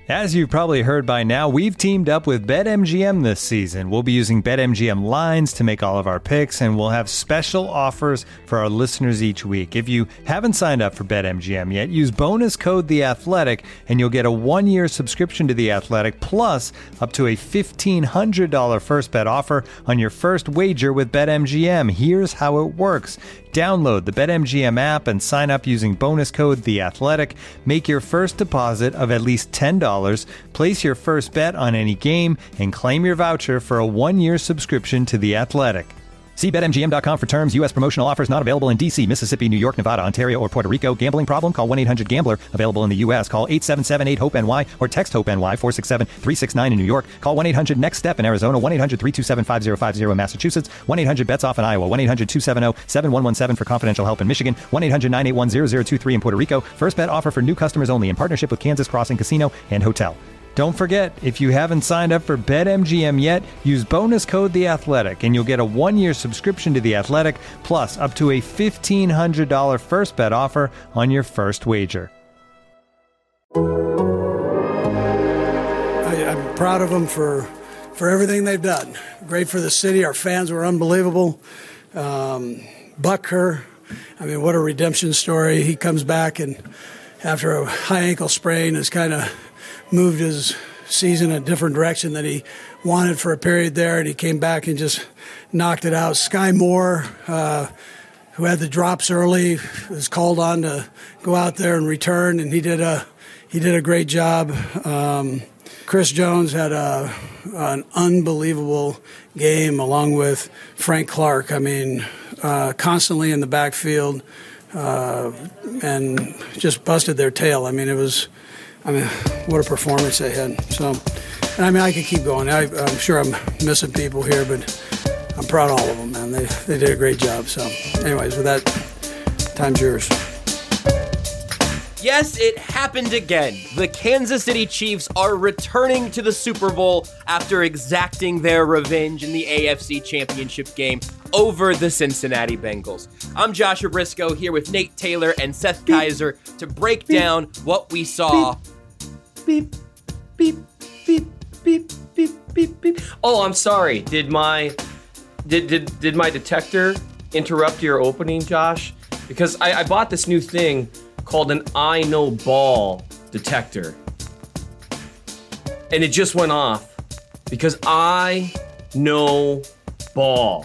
As you've probably heard by now, we've teamed up with BetMGM this season. We'll be using BetMGM lines to make all of our picks, and we'll have special offers for our listeners each week. If you haven't signed up for BetMGM yet, use bonus code The Athletic, and you'll get a 1-year subscription to The Athletic, plus up to a $1,500 first bet offer on your first wager with BetMGM. Here's how it works. Download the BetMGM app and sign up using bonus code The Athletic. Make your first deposit of at least $10. Place your first bet on any game and claim your voucher for a 1-year subscription to The Athletic. See BetMGM.com for terms. U.S. promotional offers not available in D.C., Mississippi, New York, Nevada, Ontario, or Puerto Rico. Gambling problem? Call 1-800-GAMBLER. Available in the U.S. Call 877-8-HOPE-NY or text HOPE-NY 467-369 in New York. Call 1-800-NEXT-STEP in Arizona. 1-800-327-5050 in Massachusetts. 1-800-BETS-OFF in Iowa. 1-800-270-7117 for confidential help in Michigan. 1-800-981-0023 in Puerto Rico. First bet offer for new customers only in partnership with Kansas Crossing Casino and Hotel. Don't forget, if you haven't signed up for BetMGM yet, use bonus code The Athletic, and you'll get a 1-year subscription to The Athletic, plus up to a $1,500 first bet offer on your first wager. I'm proud of them for everything they've done. Great for the city. Our fans were unbelievable. Butker, I mean, what a redemption story. He comes back and after a high ankle sprain has kind of moved his season a different direction than he wanted for a period there, and he came back and just knocked it out. Sky Moore, who had the drops early, was called on to go out there and return, and he did a great job. Chris Jones had an unbelievable game along with Frank Clark. I mean, constantly in the backfield and just busted their tail. I mean, what a performance they had. So, and I mean, I could keep going. I'm sure I'm missing people here, but I'm proud of all of them, man. They did a great job. So, anyways, with that, time's yours. Yes, it happened again. The Kansas City Chiefs are returning to the Super Bowl after exacting their revenge in the AFC Championship game over the Cincinnati Bengals. I'm Joshua Briscoe here with Nate Taylor and Seth Kaiser to break down what we saw. Beep, beep, beep, beep, beep, beep, beep. Oh, I'm sorry. Did my detector interrupt your opening, Josh? Because I bought this new thing called an I Know Ball detector. And it just went off because I know ball.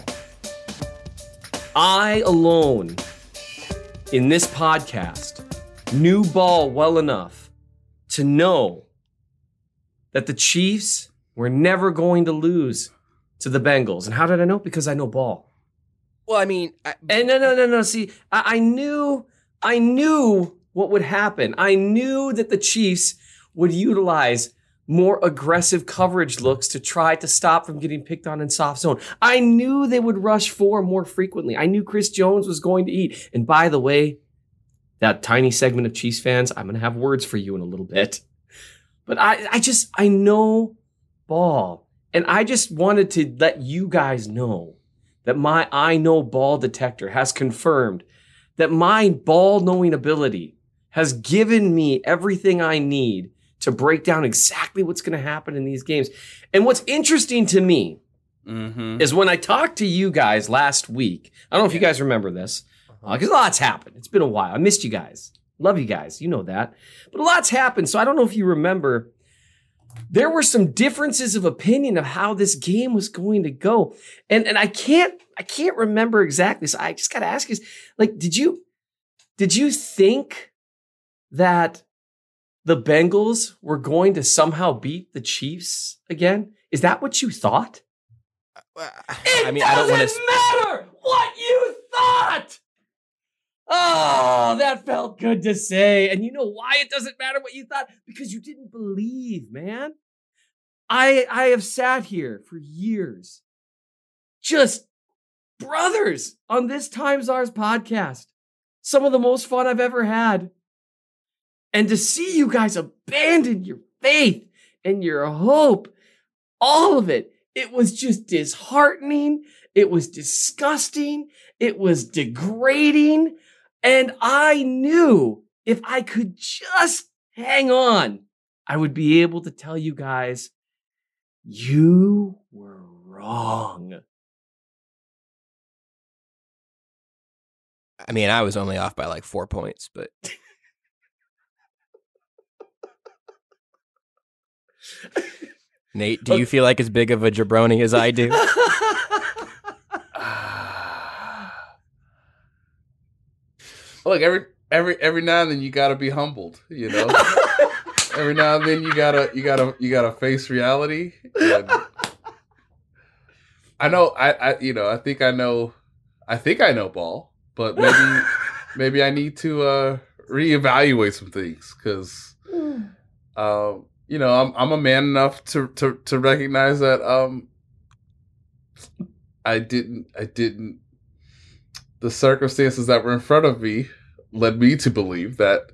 I alone in this podcast knew ball well enough to know that the Chiefs were never going to lose to the Bengals. And how did I know? Because I know ball. Well, I mean... No. See, I knew what would happen. I knew that the Chiefs would utilize more aggressive coverage looks to try to stop from getting picked on in soft zone. I knew they would rush 4 more frequently. I knew Chris Jones was going to eat. And by the way, that tiny segment of Chiefs fans, I'm going to have words for you in a little bit. But I know ball. And I just wanted to let you guys know that my I know ball detector has confirmed that my ball knowing ability has given me everything I need to break down exactly what's going to happen in these games. And what's interesting to me is when I talked to you guys last week, I don't know if you guys remember this, because a lot's happened. It's been a while. I missed you guys. Love you guys. You know that. But a lot's happened, so I don't know if you remember. There were some differences of opinion of how this game was going to go. And I can't remember exactly. So I just got to ask you, like, did you think that the Bengals were going to somehow beat the Chiefs again? Is that what you thought? I don't matter what you thought. Oh, that felt good to say. And you know why it doesn't matter what you thought? Because you didn't believe, man. I have sat here for years, just brothers on this Times Ours podcast. Some of the most fun I've ever had. And to see you guys abandon your faith and your hope, all of it, it was just disheartening. It was disgusting. It was degrading. And I knew if I could just hang on I would be able to tell you guys, you were wrong. I mean, I was only off by like 4 points, but Nate, do you feel like as big of a jabroni as I do? Look, every now and then you gotta be humbled, you know. Every now and then you gotta face reality. And I know, I think I know ball, but maybe I need to reevaluate some things because, I'm a man enough to recognize that I didn't. The circumstances that were in front of me led me to believe that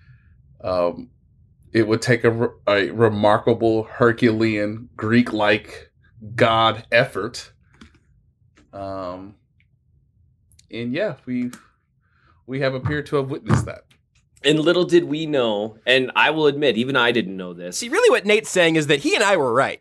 it would take a remarkable Herculean Greek-like God effort. And yeah, we have appeared to have witnessed that. And little did we know, and I will admit, even I didn't know this. See, really what Nate's saying is that he and I were right.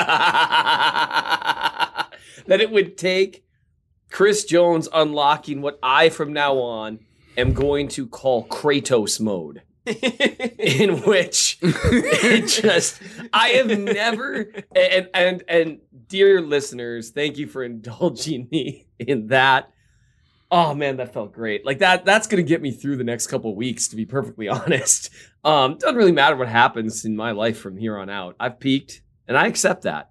That it would take Chris Jones unlocking what I, from now on, am going to call Kratos mode. In which it just, I have never, and dear listeners, thank you for indulging me in that. Oh man, that felt great. Like that's going to get me through the next couple of weeks, to be perfectly honest. Doesn't really matter what happens in my life from here on out. I've peaked and I accept that.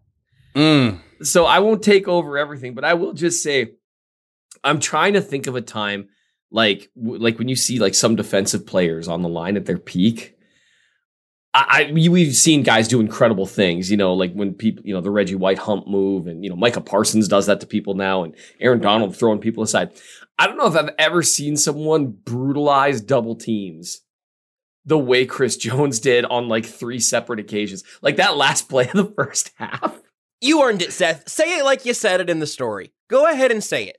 So I won't take over everything, but I will just say, I'm trying to think of a time like when you see like some defensive players on the line at their peak. We've seen guys do incredible things, like when people, the Reggie White hump move, and Micah Parsons does that to people now, and Aaron Donald throwing people aside. I don't know if I've ever seen someone brutalize double teams the way Chris Jones did on like 3 separate occasions. Like that last play of the first half. You earned it, Seth. Say it like you said it in the story. Go ahead and say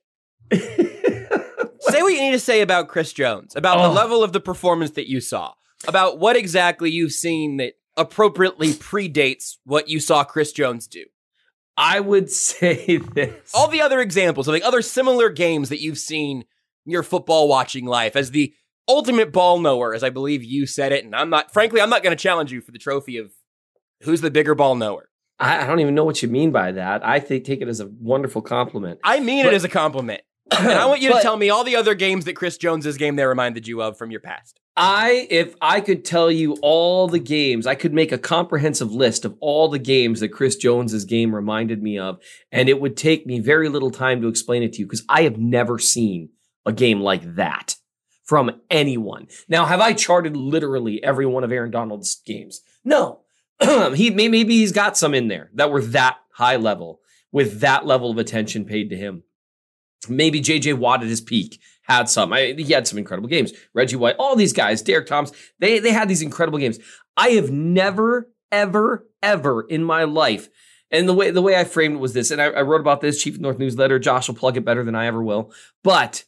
it. Say what you need to say about Chris Jones, about the level of the performance that you saw, about what exactly you've seen that appropriately predates what you saw Chris Jones do. I would say this. All the other examples of like other similar games that you've seen in your football watching life as the ultimate ball knower, as I believe you said it. And I'm not going to challenge you for the trophy of who's the bigger ball knower. I don't even know what you mean by that. I take it as a wonderful compliment. I mean it as a compliment. And I want you to tell me all the other games that Chris Jones's game there reminded you of from your past. If I could tell you all the games, I could make a comprehensive list of all the games that Chris Jones's game reminded me of, and it would take me very little time to explain it to you because I have never seen a game like that from anyone. Now, have I charted literally every one of Aaron Donald's games? No. Maybe he's got some in there that were that high level with that level of attention paid to him. Maybe J.J. Watt at his peak had some. He had some incredible games. Reggie White, all these guys, Derek Thomas, they had these incredible games. I have never, ever, ever in my life, and the way I framed it was this, and I wrote about this, Chief North Newsletter. Josh will plug it better than I ever will. But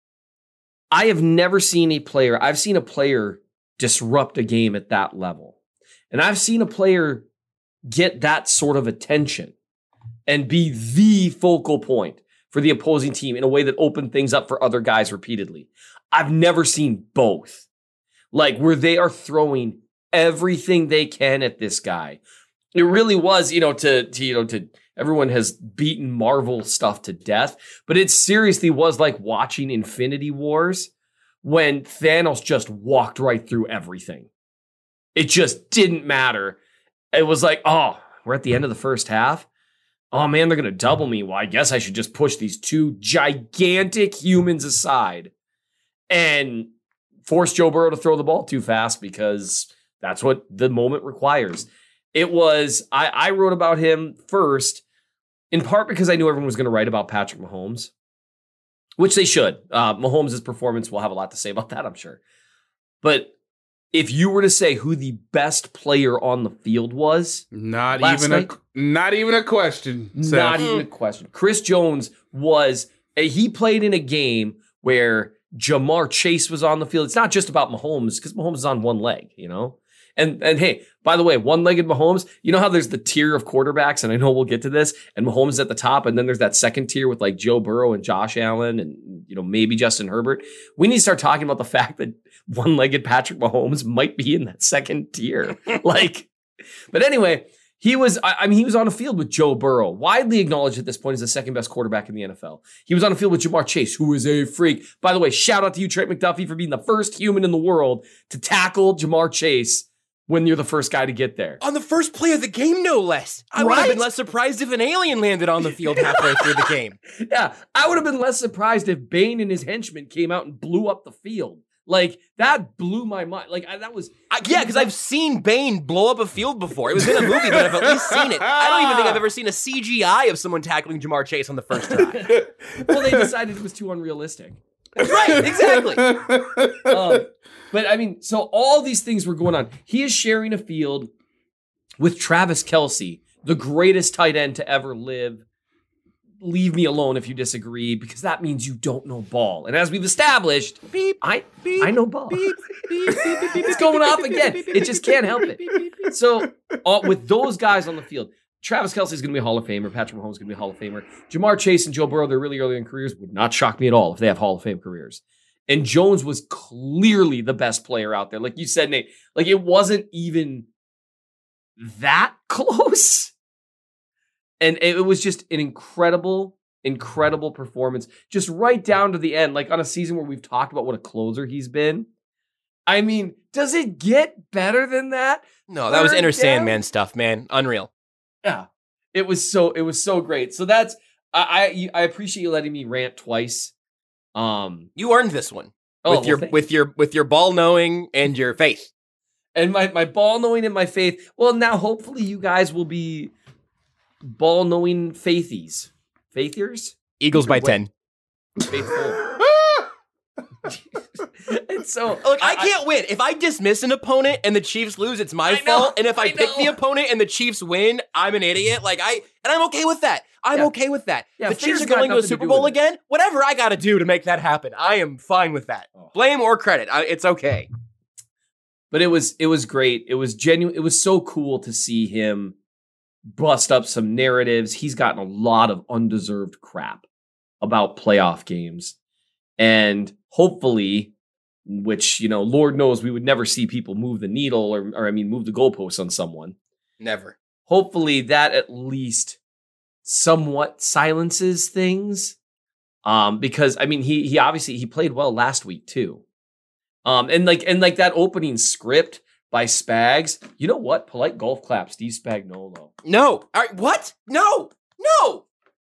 I have never seen a player, I've seen a player disrupt a game at that level. And I've seen a player get that sort of attention and be the focal point for the opposing team in a way that opened things up for other guys repeatedly. I've never seen both. Like where they are throwing everything they can at this guy. It really was, to everyone has beaten Marvel stuff to death, but it seriously was like watching Infinity Wars when Thanos just walked right through everything. It just didn't matter. It was like, we're at the end of the first half. Oh man, they're going to double me. Well, I guess I should just push these 2 gigantic humans aside and force Joe Burrow to throw the ball too fast because that's what the moment requires. It was, I wrote about him first, in part because I knew everyone was going to write about Patrick Mahomes, which they should. Mahomes' performance will have a lot to say about that, I'm sure. But if you were to say who the best player on the field was, not even a question. Seth. Not even a question. Chris Jones he played in a game where Jamar Chase was on the field. It's not just about Mahomes because Mahomes is on one leg, And hey, by the way, one-legged Mahomes, you know how there's the tier of quarterbacks, and I know we'll get to this, and Mahomes is at the top, and then there's that second tier with like Joe Burrow and Josh Allen and, maybe Justin Herbert. We need to start talking about the fact that one-legged Patrick Mahomes might be in that second tier. But anyway, he was on a field with Joe Burrow, widely acknowledged at this point as the second best quarterback in the NFL. He was on a field with Ja'Marr Chase, who is a freak. By the way, shout out to you, Trent McDuffie, for being the first human in the world to tackle Ja'Marr Chase when you're the first guy to get there. On the first play of the game, no less. I would have been less surprised if an alien landed on the field halfway through the game. Yeah, I would have been less surprised if Bane and his henchmen came out and blew up the field. That blew my mind. Because I've seen Bane blow up a field before. It was in a movie, but I've at least seen it. I don't even think I've ever seen a CGI of someone tackling Ja'Marr Chase on the first try. Well, they decided it was too unrealistic. Right, exactly. But I mean, so all these things were going on. He is sharing a field with Travis Kelce, the greatest tight end to ever live. Leave me alone if you disagree, because that means you don't know ball. And as we've established, I know ball. It's going off again. It just can't help it. So with those guys on the field, Travis Kelce is going to be a Hall of Famer. Patrick Mahomes is going to be a Hall of Famer. Ja'Marr Chase and Joe Burrow, they're really early in careers, would not shock me at all if they have Hall of Fame careers. And Jones was clearly the best player out there. Like you said, Nate, it wasn't even that close. And it was just an incredible performance, just right down to the end, on a season where we've talked about what a closer he's been. I mean, does it get better than that? No, that was Inner Sandman stuff, man. Unreal. Yeah, it was so great. So that's I appreciate you letting me rant twice. You earned this one with your ball knowing and your faith, and my ball knowing and my faith. Well, now hopefully you guys will be ball knowing faithiers. Eagles by 10. Faithful. And so, look, I can't win. If I dismiss an opponent and the Chiefs lose, it's my fault. And if I pick the opponent and the Chiefs win, I'm an idiot. And I'm okay with that. Okay with that. Yeah, the Chiefs are going to a Super Bowl again. Whatever I got to do to make that happen, I am fine with that. Blame or credit, it's okay. But it was great. It was genuine. It was so cool to see him bust up some narratives. He's gotten a lot of undeserved crap about playoff games. And hopefully, which, Lord knows we would never see people move the needle or move the goalposts on someone. Never. Hopefully that at least somewhat silences things. Because he obviously played well last week too. And that opening script by Spags, you know what? Polite golf clap, Steve Spagnuolo. No. All right, what? No. No.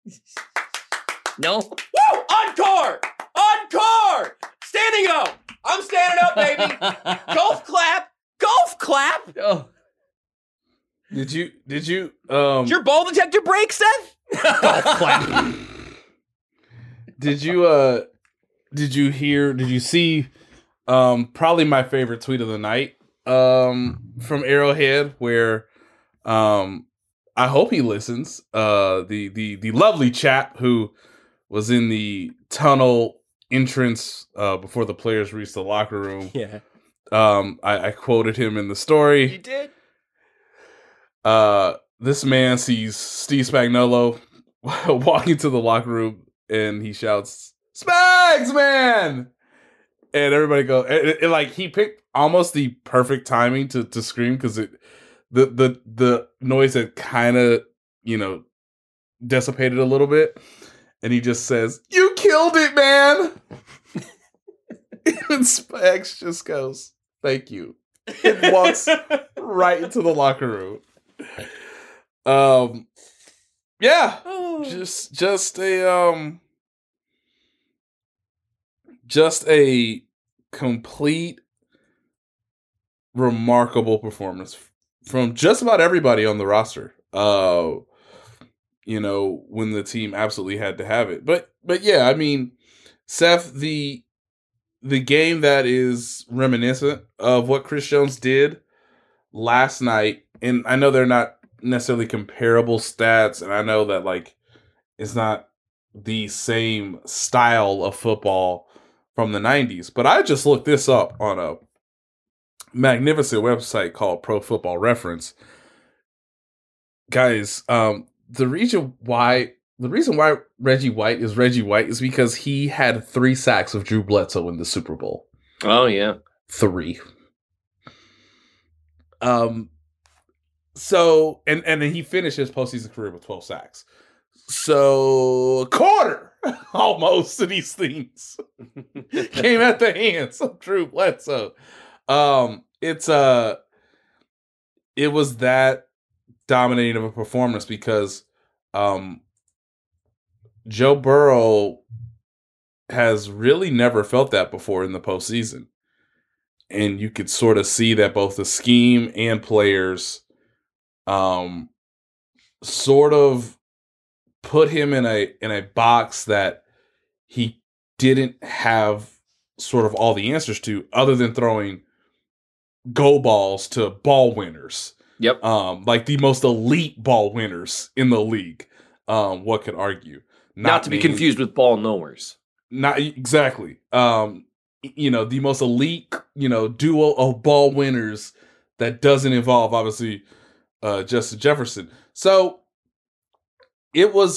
Woo! Encore! Standing up! I'm standing up, baby! Golf clap! Oh. Did you Did your ball detector break, Seth? Golf clap. Did you see probably my favorite tweet of the night from Arrowhead, where I hope he listens. The lovely chap who was in the tunnel entrance before the players reached the locker room. Yeah. I quoted him in the story. You did? This man sees Steve Spagnuolo walking to the locker room and he shouts, "Spags, man!" And everybody goes, he picked almost the perfect timing to scream, because the noise had kind of, dissipated a little bit. And he just says, "You killed it, man!" And Spags just goes, "Thank you." And walks right into the locker room. Yeah. Just a complete remarkable performance from just about everybody on the roster. When the team absolutely had to have it. But yeah, Seth, the game that is reminiscent of what Chris Jones did last night, and I know they're not necessarily comparable stats, and I know that it's not the same style of football from the 90s, but I just looked this up on magnificent website called Pro Football Reference. Guys, the reason why Reggie White is because he had 3 sacks of Drew Bledsoe in the Super Bowl. Oh yeah. 3. So and he finished his postseason career with 12 sacks. So a quarter almost of these things came at the hands of Drew Bledsoe. It was that dominating of a performance because Joe Burrow has really never felt that before in the postseason. And you could sort of see that both the scheme and players sort of put him in a box that he didn't have sort of all the answers to, other than throwing go balls to ball winners. Yep. Like the most elite ball winners in the league. What could argue? Not to be confused with ball knowers. Not exactly. The most elite, duo of ball winners that doesn't involve obviously Justin Jefferson. So it was,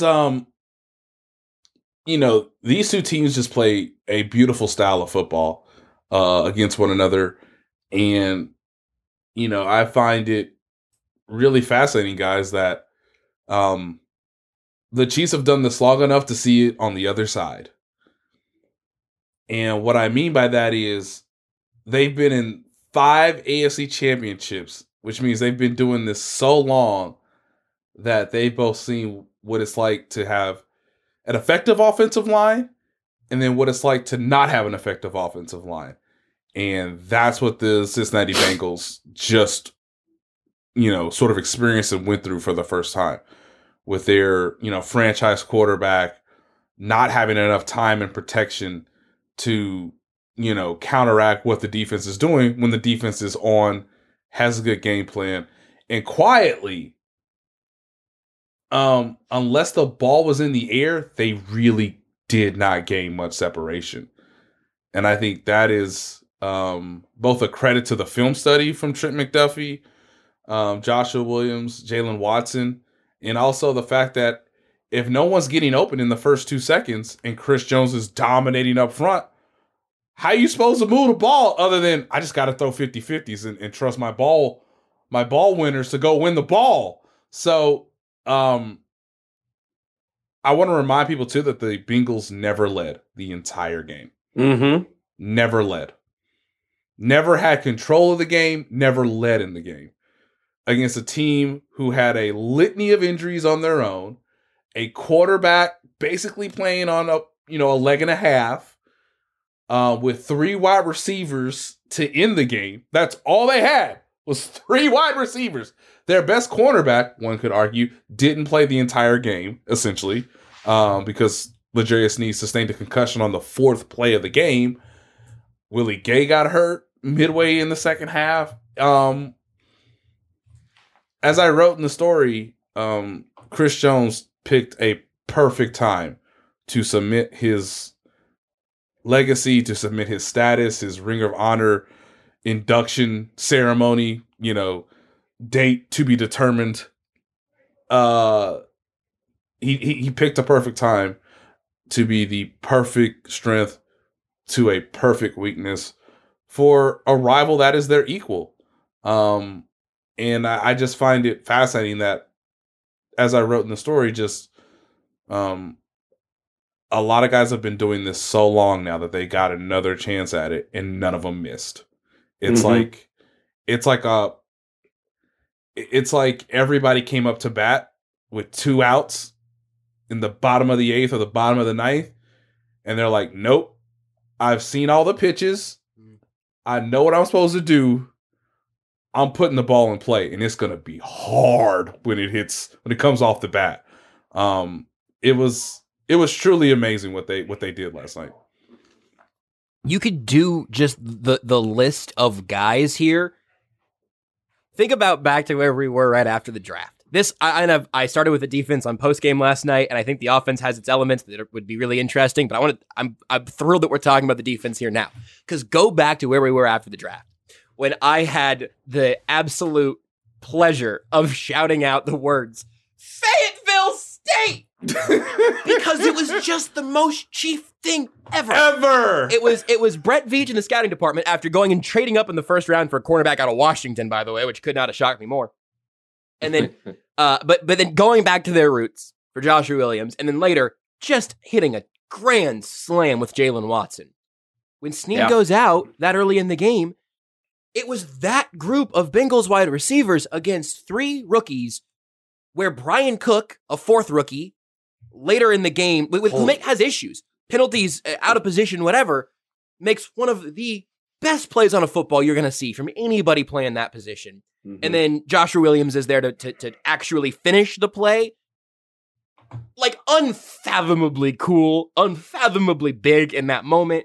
these two teams just play a beautiful style of football against one another. And, I find it really fascinating, guys, that the Chiefs have done this long enough to see it on the other side. And what I mean by that is they've been in 5 AFC championships, which means they've been doing this so long that they've both seen what it's like to have an effective offensive line and then what it's like to not have an effective offensive line. And that's what the Cincinnati Bengals just, sort of experienced and went through for the first time with their, franchise quarterback not having enough time and protection to, counteract what the defense is doing when the defense is on, has a good game plan, and quietly, unless the ball was in the air, they really did not gain much separation. And I think that is both a credit to the film study from Trent McDuffie, Joshua Williams, Jalen Watson, and also the fact that if no one's getting open in the first 2 seconds and Chris Jones is dominating up front, how are you supposed to move the ball other than I just got to throw 50-50s and trust my ball winners to go win the ball? So I want to remind people, too, that the Bengals never led the entire game. Mm-hmm. Never led. Never had control of the game, never led in the game. Against a team who had a litany of injuries on their own, a quarterback basically playing on a leg and a half, with 3 wide receivers to end the game. That's all they had was 3 wide receivers. Their best cornerback, one could argue, didn't play the entire game, essentially, because L'Jarius Sneed sustained a concussion on the 4th play of the game. Willie Gay got hurt midway in the second half. As I wrote in the story, Chris Jones picked a perfect time to submit his legacy, to submit his status, his Ring of Honor induction ceremony, date to be determined. He picked a perfect time to be the perfect strength to a perfect weakness for a rival that is their equal. And I just find it fascinating that, as I wrote in the story, just a lot of guys have been doing this so long now that they got another chance at it, and none of them missed. It's like everybody came up to bat with 2 outs in the bottom of the 8th or the bottom of the 9th, and they're like, "Nope, I've seen all the pitches. I know what I'm supposed to do. I'm putting the ball in play, and it's going to be hard when it comes off the bat." It was truly amazing what they did last night. You could do just the list of guys here. Think about back to where we were right after the draft. I started with the defense on postgame last night, and I think the offense has its elements that would be really interesting. But I'm thrilled that we're talking about the defense here now, because go back to where we were after the draft. when I had the absolute pleasure of shouting out the words, Fayetteville State! Because it was just the most Chief thing ever. It was Brett Veach in the scouting department after going and trading up in the first round for a cornerback out of Washington, by the way, which could not have shocked me more. And then, but then going back to their roots for Joshua Williams, and then later just hitting a grand slam with Jalen Watson. When Snead goes out that early in the game, it was that group of Bengals wide receivers against 3 rookies, where Brian Cook, a 4th rookie, later in the game, has issues, penalties, out of position, whatever, makes one of the best plays on a football you're going to see from anybody playing that position. Mm-hmm. And then Joshua Williams is there to actually finish the play. Like, unfathomably cool, unfathomably big in that moment.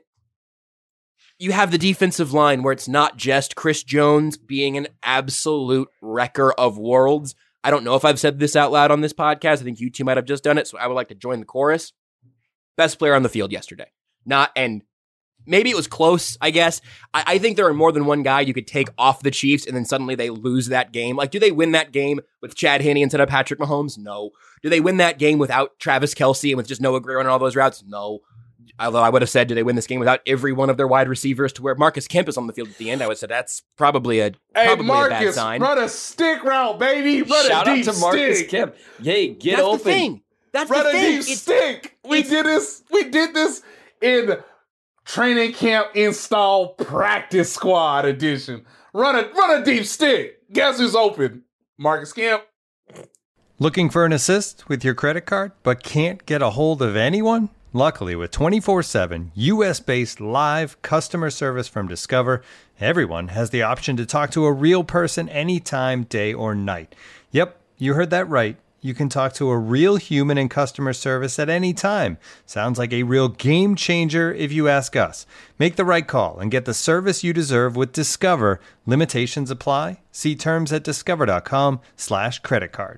You have the defensive line where it's not just Chris Jones being an absolute wrecker of worlds. I don't know if I've said this out loud on this podcast. I think you two might have just done it, so I would like to join the chorus. Best player on the field yesterday. And maybe it was close, I guess. I think there are more than one guy you could take off the Chiefs and then suddenly they lose that game. Like, do they win that game with Chad Henne instead of Patrick Mahomes? No. Do they win that game without Travis Kelce and with just Noah Gray on all those routes? No. Although I would have said, do they win this game without every one of their wide receivers to where Marcus Kemp is on the field at the end? I would say that's probably a bad sign. Run a stick route, baby. Run Shout a deep out to Marcus stick. Kemp. Yay, get that's open. The thing. That's Run the a thing. deep stick. We did this in training camp install practice squad edition. Run a deep stick. Guess who's open? Marcus Kemp. Looking for an assist with your credit card, but can't get a hold of anyone? Luckily, with 24/7 U.S.-based live customer service from Discover, everyone has the option to talk to a real person anytime, day or night. Yep, you heard that right. You can talk to a real human in customer service at any time. Sounds like a real game changer if you ask us. Make the right call and get the service you deserve with Discover. Limitations apply. See terms at discover.com/creditcard.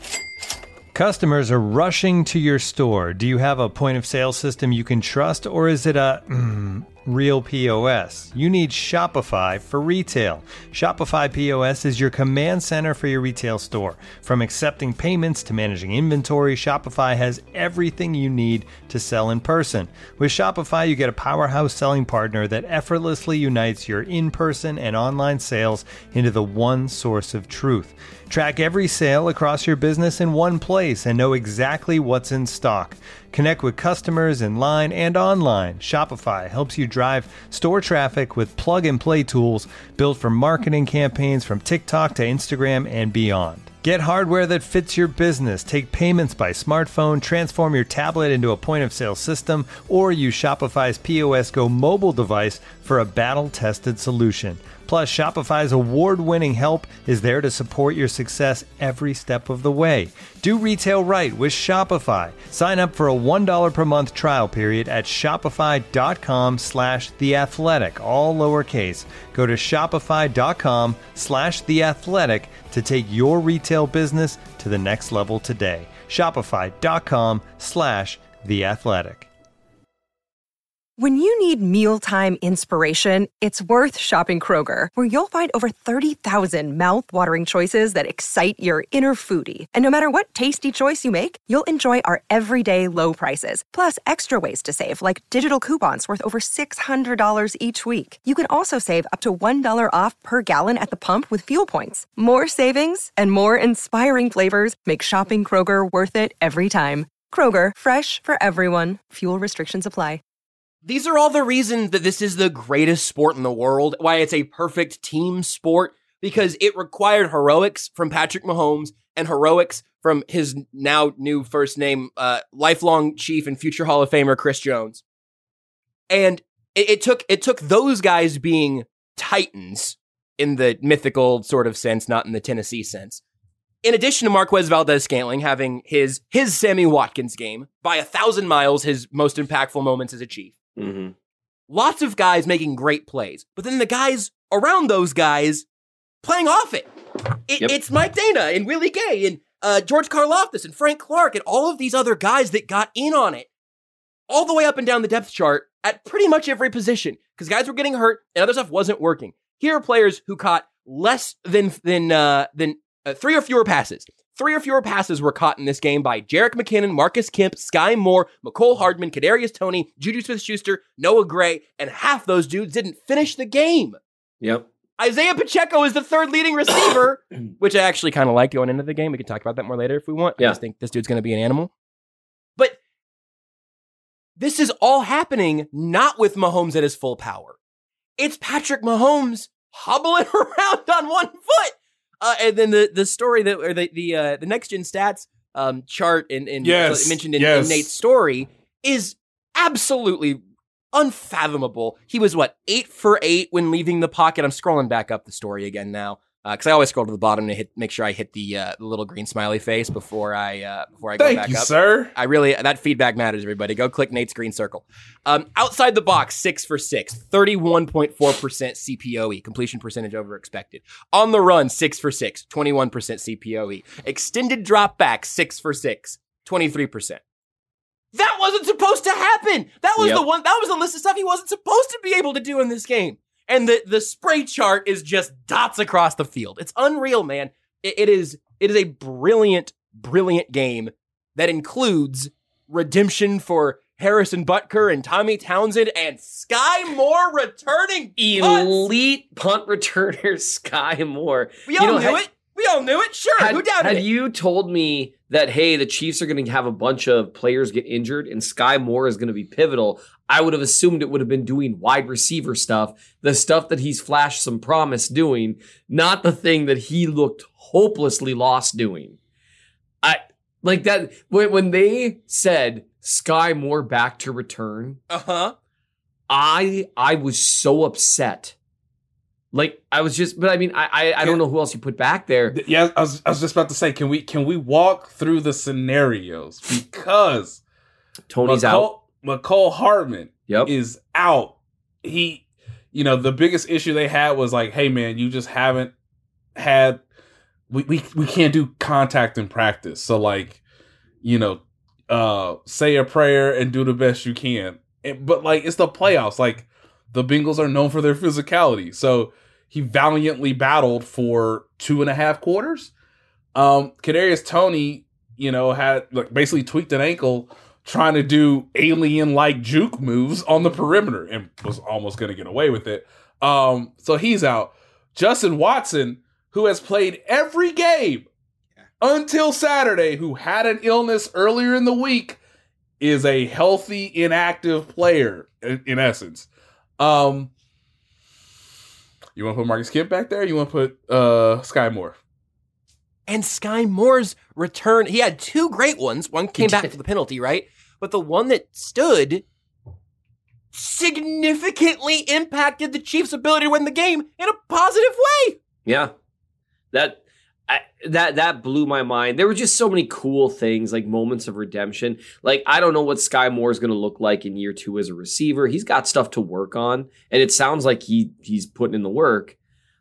Customers are rushing to your store. Do you have a point of sale system you can trust, or is it a real POS? You need Shopify for retail. Shopify POS is your command center for your retail store. From accepting payments to managing inventory, Shopify has everything you need to sell in person. With Shopify, you get a powerhouse selling partner that effortlessly unites your in-person and online sales into the one source of truth. Track every sale across your business in one place and know exactly what's in stock. Connect with customers in line and online. Shopify helps you drive store traffic with plug-and-play tools built for marketing campaigns from TikTok to Instagram and beyond. Get hardware that fits your business. Take payments by smartphone, transform your tablet into a point-of-sale system, or use Shopify's POS Go mobile device for a battle-tested solution. Plus, Shopify's award-winning help is there to support your success every step of the way. Do retail right with Shopify. Sign up for a $1 per month trial period at shopify.com/theathletic, all lowercase. Go to shopify.com/theathletic to take your retail business to the next level today. Shopify.com/theathletic. When you need mealtime inspiration, it's worth shopping Kroger, where you'll find over 30,000 mouth-watering choices that excite your inner foodie. And no matter what tasty choice you make, you'll enjoy our everyday low prices, plus extra ways to save, like digital coupons worth over $600 each week. You can also save up to $1 off per gallon at the pump with fuel points. More savings and more inspiring flavors make shopping Kroger worth it every time. Kroger, fresh for everyone. Fuel restrictions apply. These are all the reasons that this is the greatest sport in the world, why it's a perfect team sport, because it required heroics from Patrick Mahomes and heroics from his now new first name, lifelong Chief and future Hall of Famer, Chris Jones. And it took those guys being titans in the mythical sort of sense, not in the Tennessee sense. In addition to Marquez Valdes-Scantling having his Sammy Watkins game, by 1,000 miles, his most impactful moments as a Chief. Mm-hmm. Lots of guys making great plays, but then the guys around those guys playing off it. It's Mike Dana and Willie Gay and George Karlaftis and Frank Clark and all of these other guys that got in on it all the way up and down the depth chart at pretty much every position because guys were getting hurt and other stuff wasn't working. Here are players who caught less than 3 or fewer passes. 3 or fewer passes were caught in this game by Jerick McKinnon, Marcus Kemp, Sky Moore, Mecole Hardman, Kadarius Toney, Juju Smith-Schuster, Noah Gray, and half those dudes didn't finish the game. Yep. Isaiah Pacheco is the third leading receiver, which I actually kind of liked going into the game. We can talk about that more later if we want. I just think this dude's going to be an animal. But this is all happening not with Mahomes at his full power. It's Patrick Mahomes hobbling around on one foot. And then the story that, or the next gen stats chart mentioned in Nate's story is absolutely unfathomable. He was 8 for 8 when leaving the pocket. I'm scrolling back up the story again now because I always scroll to the bottom to make sure I hit the little green smiley face before I go back up. Thank you, sir. That feedback matters, everybody. Go click Nate's green circle. Outside the box, 6 for 6, 31.4% CPOE, completion percentage over expected. On the run, 6 for 6, 21% CPOE. Extended drop back, 6 for 6, 23%. That wasn't supposed to happen. That was that was the list of stuff he wasn't supposed to be able to do in this game. And the spray chart is just dots across the field. It's unreal, man. It is a brilliant, brilliant game that includes redemption for Harrison Butker and Tommy Townsend and Sky Moore returning elite punt returner Sky Moore. We all knew it. We all knew it. Sure. Who doubted it? Had you told me that, hey, the Chiefs are going to have a bunch of players get injured and Sky Moore is going to be pivotal, I would have assumed it would have been doing wide receiver stuff, the stuff that he's flashed some promise doing, not the thing that he looked hopelessly lost doing. I like that when they said Sky Moore back to return. I was so upset. Like I was just, but I mean, I don't know who else you put back there. Yeah, I was just about to say, can we walk through the scenarios because Tony's out. Mecole Hardman is out. He, the biggest issue they had was like, hey man, you just haven't had. We can't do contact in practice, so say a prayer and do the best you can. But it's the playoffs. Like the Bengals are known for their physicality, so he valiantly battled for 2.5 quarters. Kadarius Toney, had basically tweaked an ankle trying to do alien-like juke moves on the perimeter and was almost going to get away with it. So he's out. Justin Watson, who has played every game until Saturday, who had an illness earlier in the week, is a healthy, inactive player, in essence. You want to put Marcus Kemp back there? Or you want to put Sky Moore? And Sky Moore's return, he had 2 great ones. One came back for the penalty, right? But the one that stood significantly impacted the Chiefs' ability to win the game in a positive way. Yeah. That blew my mind. There were just so many cool things, like moments of redemption. Like, I don't know what Sky Moore is going to look like in year 2 as a receiver. He's got stuff to work on, and it sounds like he's putting in the work.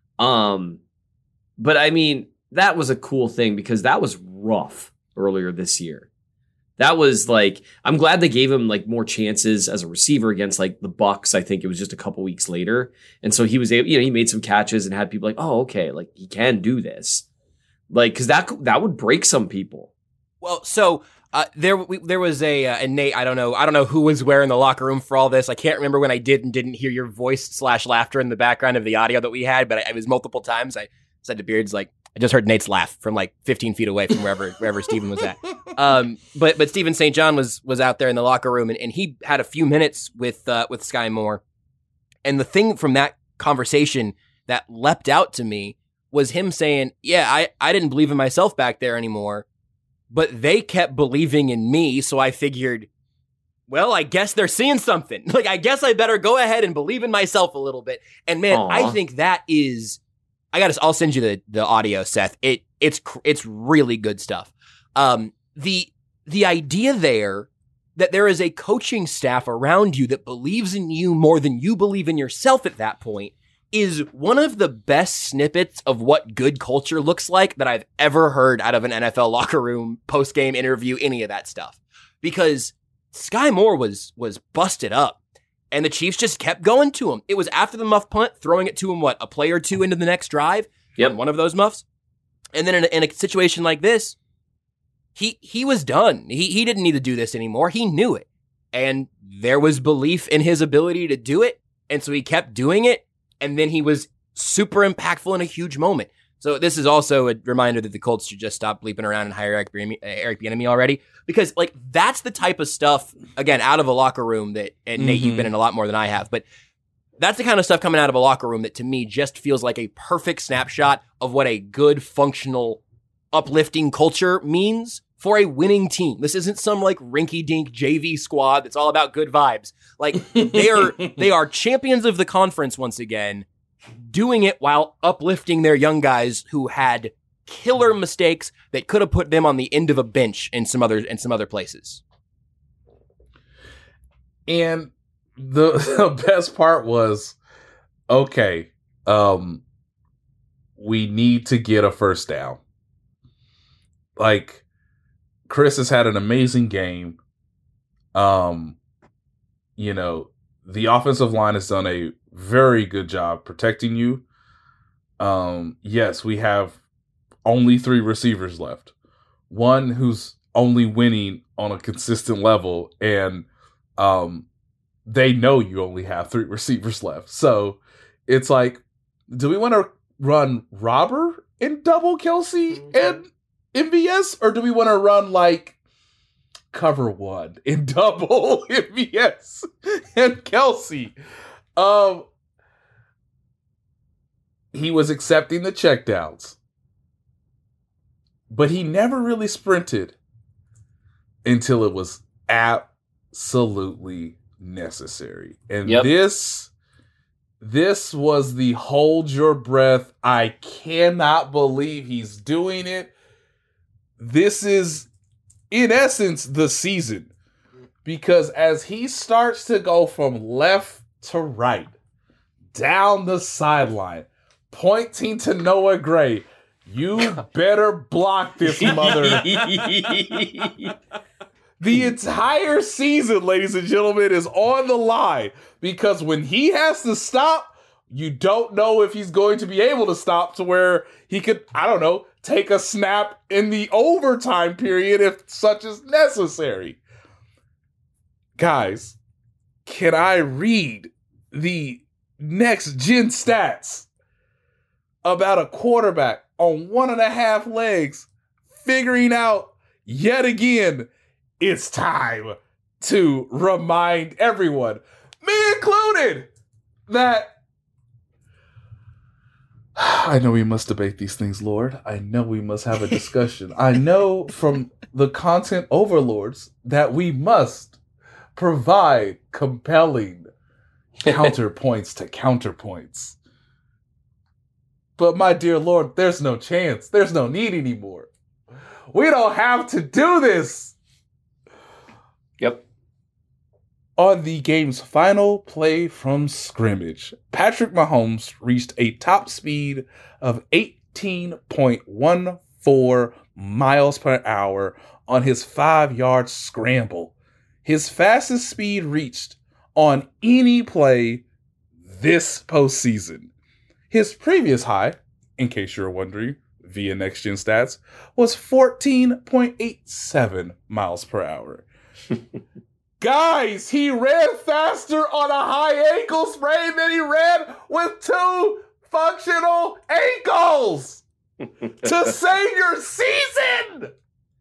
But I mean, that was a cool thing because that was rough earlier this year. That was I'm glad they gave him more chances as a receiver against the Bucs. I think it was just a couple weeks later. And so he was able, he made some catches and had people oh, okay, he can do this. Because that would break some people. Well, so there was and Nate, I don't know who was where in the locker room for all this. I can't remember when I did and didn't hear your voice / laughter in the background of the audio that we had, but it was multiple times. I said to Beards, I just heard Nate's laugh from 15 feet away from wherever Steven was at. But Steven St. John was out there in the locker room and he had a few minutes with Sky Moore. And the thing from that conversation that leapt out to me was him saying, yeah, I didn't believe in myself back there anymore, but they kept believing in me. So I figured, well, I guess they're seeing something. I guess I better go ahead and believe in myself a little bit. And man, I think that is, I'll send you the audio, Seth. It's really good stuff. The idea there that there is a coaching staff around you that believes in you more than you believe in yourself at that point is one of the best snippets of what good culture looks like that I've ever heard out of an NFL locker room, post-game interview, any of that stuff. Because Sky Moore was busted up. And the Chiefs just kept going to him. It was after the muff punt, throwing it to him, a play or two into the next drive? Yep. One of those muffs. And then in a situation like this, he was done. He didn't need to do this anymore. He knew it. And there was belief in his ability to do it. And so he kept doing it. And then he was super impactful in a huge moment. So this is also a reminder that the Colts should just stop bleeping around and hire Eric Bieniemy already. Because, that's the type of stuff, again, out of a locker room that, and Nate, you've been in a lot more than I have, but that's the kind of stuff coming out of a locker room that, to me, just feels like a perfect snapshot of what a good, functional, uplifting culture means for a winning team. This isn't some, rinky-dink JV squad that's all about good vibes. They are champions of the conference once again, doing it while uplifting their young guys who had killer mistakes that could have put them on the end of a bench in some other places. And the best part was, okay, we need to get a first down. Chris has had an amazing game. The offensive line has done a very good job protecting you. Yes, we have only 3 receivers left. One who's only winning on a consistent level, and they know you only have 3 receivers left. So it's do we want to run Robber and double Kelsey and MVS, or do we want to run cover 1 and double MVS and Kelsey? He was accepting the checkdowns, but he never really sprinted until it was absolutely necessary. And this was the hold your breath. I cannot believe he's doing it. This is, in essence, the season. Because as he starts to go from left to right, down the sideline, pointing to Noah Gray, you better block this mother. The entire season, ladies and gentlemen, is on the line. Because when he has to stop, you don't know if he's going to be able to stop to where he could, take a snap in the overtime period if such is necessary. Guys, can I read the next gen stats about a quarterback on 1.5 legs figuring out yet again it's time to remind everyone, me included, that I know we must debate these things, Lord. I know we must have a discussion. I know from the content overlords that we must provide compelling counterpoints to counterpoints. But my dear Lord, there's no chance. There's no need anymore. We don't have to do this. Yep. On the game's final play from scrimmage, Patrick Mahomes reached a top speed of 18.14 miles per hour on his 5-yard scramble, his fastest speed reached on any play this postseason. His previous high, in case you're wondering, via Next Gen Stats, was 14.87 miles per hour. Guys, he ran faster on a high ankle sprain than he ran with 2 functional ankles to save your season.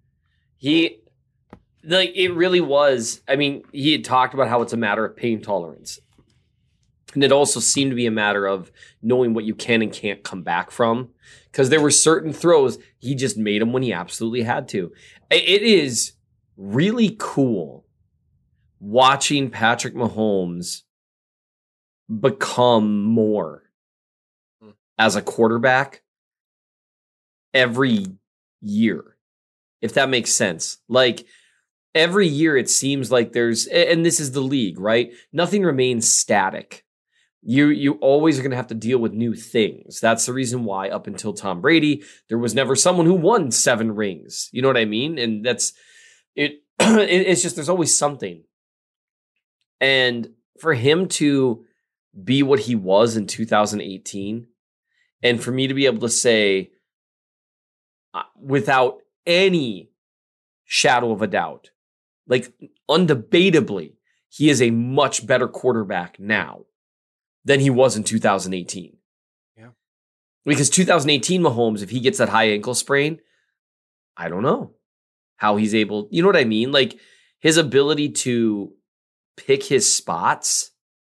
It really was. I mean, he had talked about how it's a matter of pain tolerance. And it also seemed to be a matter of knowing what you can and can't come back from. Because there were certain throws, he just made them when he absolutely had to. It is really cool watching Patrick Mahomes become more as a quarterback every year, if that makes sense. Every year it seems like there's, and this is the league, right? Nothing remains static. You always are going to have to deal with new things. That's the reason why up until Tom Brady, there was never someone who won 7 rings. You know what I mean? And that's it. It's just, there's always something. And for him to be what he was in 2018, and for me to be able to say, without any shadow of a doubt, like undebatably, he is a much better quarterback now than he was in 2018. Yeah. Because 2018 Mahomes, if he gets that high ankle sprain, I don't know how he's able, you know what I mean? Like his ability to pick his spots,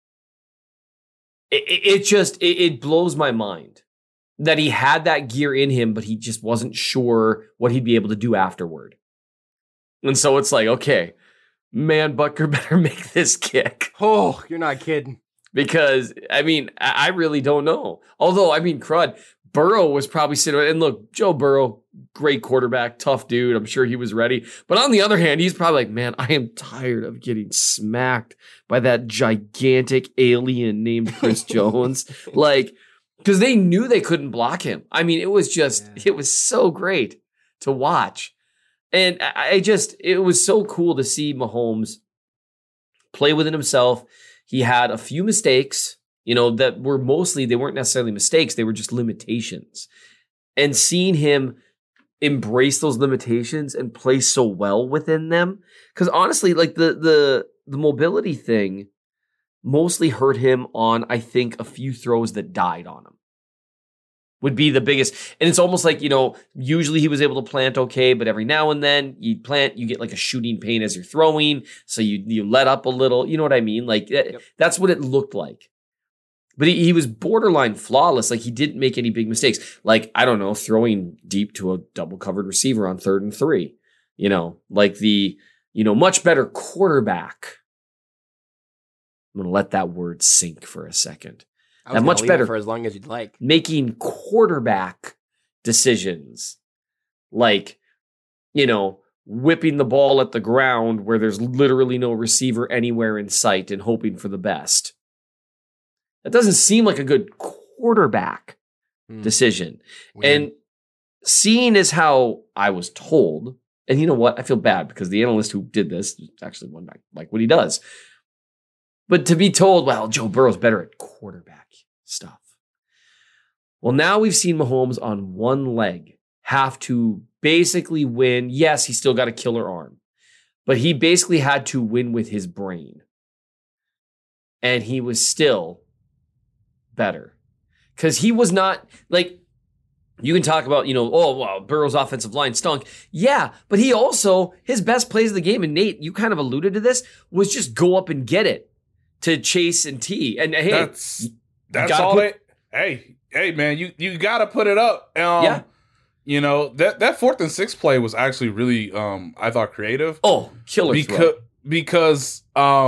it blows my mind that he had that gear in him, but he just wasn't sure what he'd be able to do afterward. And so it's like, okay, man, Butker better make this kick. Oh, you're not kidding. Because, I mean, I really don't know. Although, I mean, crud, Burrow was probably sitting, and look, Joe Burrow, great quarterback, tough dude. I'm sure he was ready. But on the other hand, he's probably like, man, I am tired of getting smacked by that gigantic alien named Chris Jones. Like, because they knew they couldn't block him. I mean, it was just, it was so great to watch. And it was so cool to see Mahomes play within himself. He had a few mistakes, that were mostly, they weren't necessarily mistakes. They were just limitations. And seeing him embrace those limitations and play so well within them. Because honestly, like the mobility thing mostly hurt him on, I think, a few throws that died on him. Would be the biggest. And it's almost like, usually he was able to plant okay, but every now and then you get like a shooting pain as you're throwing. So you let up a little, you know what I mean? Like That's what it looked like. But he was borderline flawless. Like he didn't make any big mistakes. Like, I don't know, throwing deep to a double covered receiver on 3rd and 3, like the, much better quarterback. I'm going to let that word sink for a second. That much better for as long as you'd like. Making quarterback decisions, like, whipping the ball at the ground where there's literally no receiver anywhere in sight and hoping for the best. That doesn't seem like a good quarterback decision. Weird. And seeing as how I was told, and you know what? I feel bad because the analyst who did this actually won like what he does. But to be told, well, Joe Burrow's better at quarterback stuff. Well, now we've seen Mahomes on one leg have to basically win. Yes, he's still got a killer arm, but he basically had to win with his brain. And he was still better. Because he was not, like, you can talk about, Burrow's offensive line stunk. Yeah, but he also, his best plays of the game, and Nate, you kind of alluded to this, was just go up and get it to Chase and T. And hey, that's all hey, man, you got to put it up. Yeah. That 4th and 6 play was actually really, I thought, creative. Oh, killer throw. Because,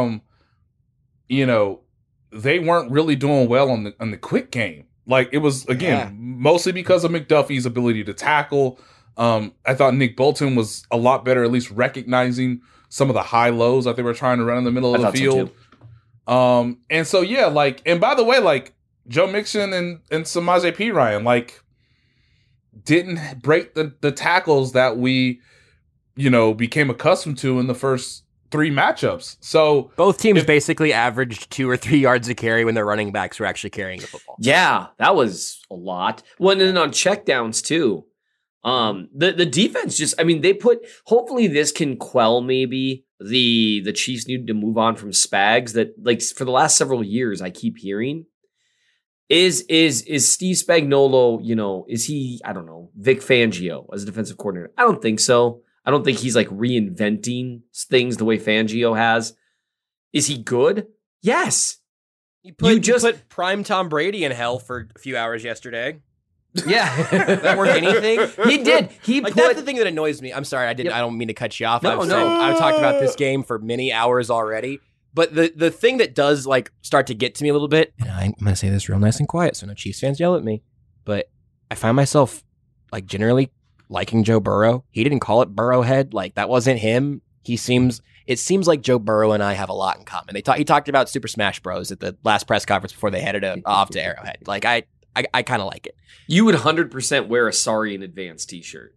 they weren't really doing well on the quick game. Like, it was, again, mostly because of McDuffie's ability to tackle. I thought Nick Bolton was a lot better, at least recognizing some of the high lows that they were trying to run in the middle of the field. So and so, yeah, like, and by the way, like, Joe Mixon and Samaje Perine, didn't break the tackles that we, became accustomed to in the first 3 matchups. So both teams basically averaged 2 or 3 yards a carry when their running backs were actually carrying the football. Yeah, that was a lot. Well, and then on checkdowns too. The defense just, hopefully this can quell maybe the Chiefs need to move on from Spags that, like, for the last several years I keep hearing. Is Steve Spagnuolo, is he, I don't know, Vic Fangio as a defensive coordinator? I don't think so. I don't think he's like reinventing things the way Fangio has. Is he good? Yes. He put prime Tom Brady in hell for a few hours yesterday. Yeah. That worth anything? He did. That's the thing that annoys me. I'm sorry, I don't mean to cut you off. No. I've talked about this game for many hours already. But the thing that does start to get to me a little bit, and I'm going to say this real nice and quiet so no Chiefs fans yell at me, but I find myself generally liking Joe Burrow. He didn't call it Burrowhead. That wasn't him. It seems like Joe Burrow and I have a lot in common. He talked about Super Smash Bros. At the last press conference before they headed off to Arrowhead. I kind of like it. You would 100% wear a sorry in advance t-shirt.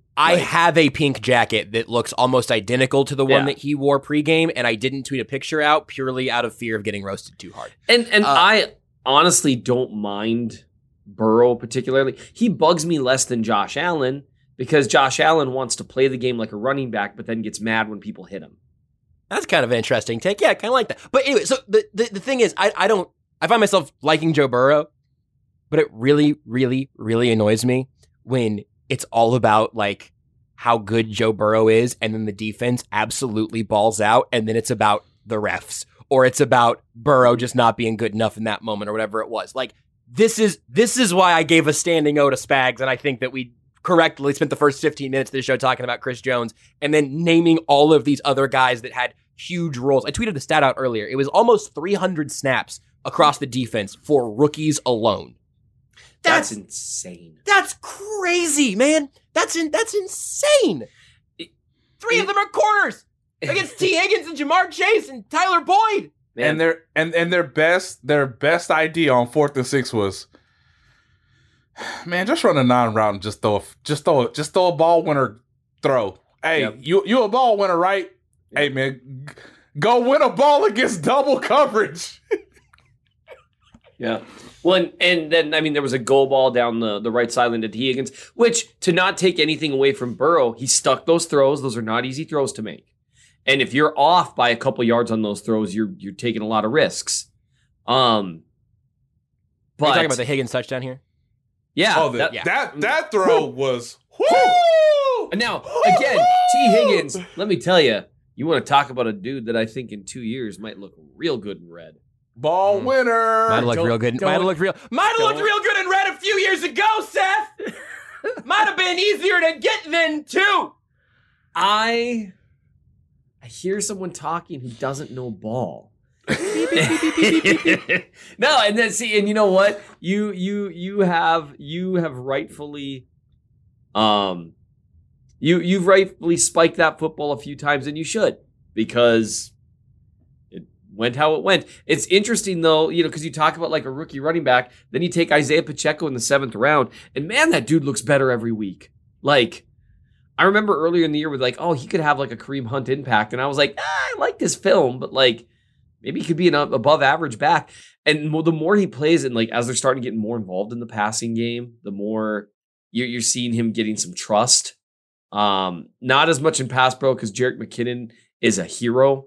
I have a pink jacket that looks almost identical to the one that he wore pregame, and I didn't tweet a picture out purely out of fear of getting roasted too hard. And I honestly don't mind Burrow particularly. He bugs me less than Josh Allen because Josh Allen wants to play the game like a running back, but then gets mad when people hit him. That's kind of an interesting take. Yeah, I kind of like that. But anyway, so the thing is, I find myself liking Joe Burrow, but it really, really, really annoys me when it's all about like how good Joe Burrow is, and then the defense absolutely balls out, and then it's about the refs, or it's about Burrow just not being good enough in that moment, or whatever it was. Like this is why I gave a standing O to Spags, and I think that we correctly spent the first 15 minutes of the show talking about Chris Jones, and then naming all of these other guys that had huge roles. I tweeted the stat out earlier. It was almost 300 snaps across the defense for rookies alone. That's insane. That's crazy, man. That's insane. 3 of them are corners against T. Higgins and Jamar Chase and Tyler Boyd. Man. And their best idea on 4th and 6 was, man, just run a non-route and just throw a ball winner throw. Hey, you a ball winner, right? Hey, man, go win a ball against double coverage. Yeah. Well, and then, I mean, there was a goal ball down the right sideline to T. Higgins, which, to not take anything away from Burrow, he stuck those throws. Those are not easy throws to make. And if you're off by a couple yards on those throws, you're taking a lot of risks. But are you talking about the Higgins touchdown here? Yeah. Oh, that throw was whoo! And now, again, T. Higgins, let me tell you, you want to talk about a dude that I think in 2 years might look real good in red. Ball winner. Might have looked real good. Might have looked real good in red a few years ago, Seth. Might have been easier to get then too. I hear someone talking who doesn't know ball. No, and then see, and you know what? You have rightfully you've rightfully spiked that football a few times, and you should, because it went how it went. It's interesting though, because you talk about like a rookie running back, then you take Isaiah Pacheco in the 7th round, and man, that dude looks better every week. Like, I remember earlier in the year with like, oh, he could have like a Kareem Hunt impact, and I was like, I like this film, but like maybe he could be an above average back. And the more he plays, and like as they're starting to get more involved in the passing game, the more you're seeing him getting some trust. Not as much in pass pro because Jerick McKinnon is a hero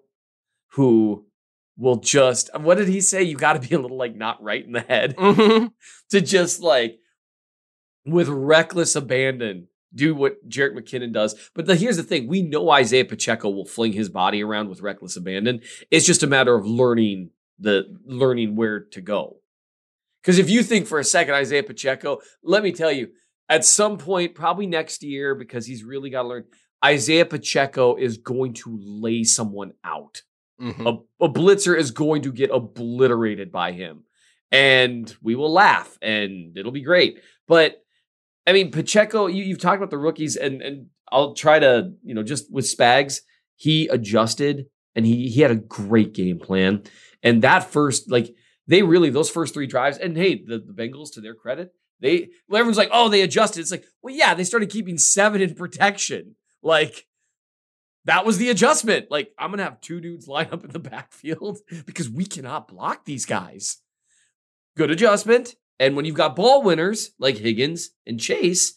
who will just, what did he say? You got to be a little like not right in the head to just like with reckless abandon do what Jerick McKinnon does. But here's the thing. We know Isaiah Pacheco will fling his body around with reckless abandon. It's just a matter of learning where to go. Because if you think for a second, Isaiah Pacheco, let me tell you, at some point, probably next year, because he's really got to learn, Isaiah Pacheco is going to lay someone out. Mm-hmm. A blitzer is going to get obliterated by him. And we will laugh, and it'll be great. But I mean, Pacheco, you've talked about the rookies, and I'll try to, just with Spags, he adjusted, and he had a great game plan. And that first, those first 3 drives, and hey, the Bengals, to their credit, everyone's like, oh, they adjusted. It's like, well, yeah, they started keeping 7 in protection. Like, that was the adjustment. Like, I'm going to have 2 dudes line up in the backfield because we cannot block these guys. Good adjustment. And when you've got ball winners like Higgins and Chase,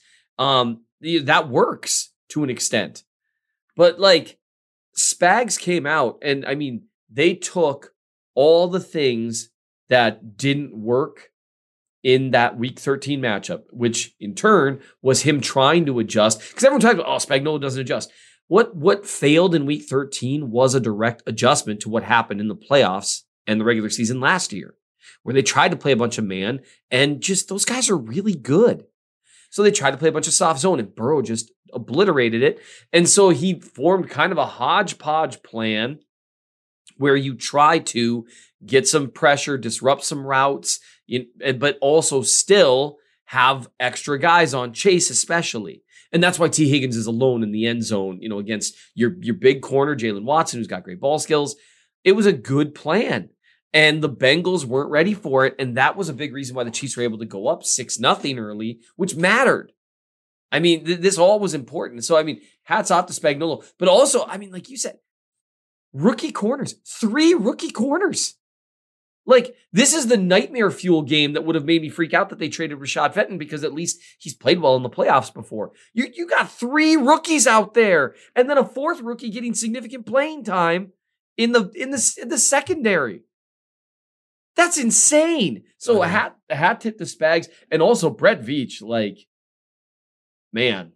that works to an extent. But like Spags came out, and I mean, they took all the things that didn't work in that week 13 matchup, which in turn was him trying to adjust. Because everyone talks about, Spagnuolo doesn't adjust. What failed in week 13 was a direct adjustment to what happened in the playoffs and the regular season last year, where they tried to play a bunch of man, and just those guys are really good. So they tried to play a bunch of soft zone, and Burrow just obliterated it. And so he formed kind of a hodgepodge plan where you try to get some pressure, disrupt some routes, but also still have extra guys on Chase especially. And that's why T. Higgins is alone in the end zone, against your big corner, Jalen Watson, who's got great ball skills. It was a good plan. And the Bengals weren't ready for it. And that was a big reason why the Chiefs were able to go up 6-0 early, which mattered. I mean, this all was important. So, I mean, hats off to Spagnuolo. But also, I mean, like you said, rookie corners. 3 rookie corners. Like, this is the nightmare fuel game that would have made me freak out that they traded Rashad Fenton, because at least he's played well in the playoffs before. You got 3 rookies out there, and then a 4th rookie getting significant playing time in the secondary. That's insane. So a hat tip to Spags, and also Brett Veach. Like, man,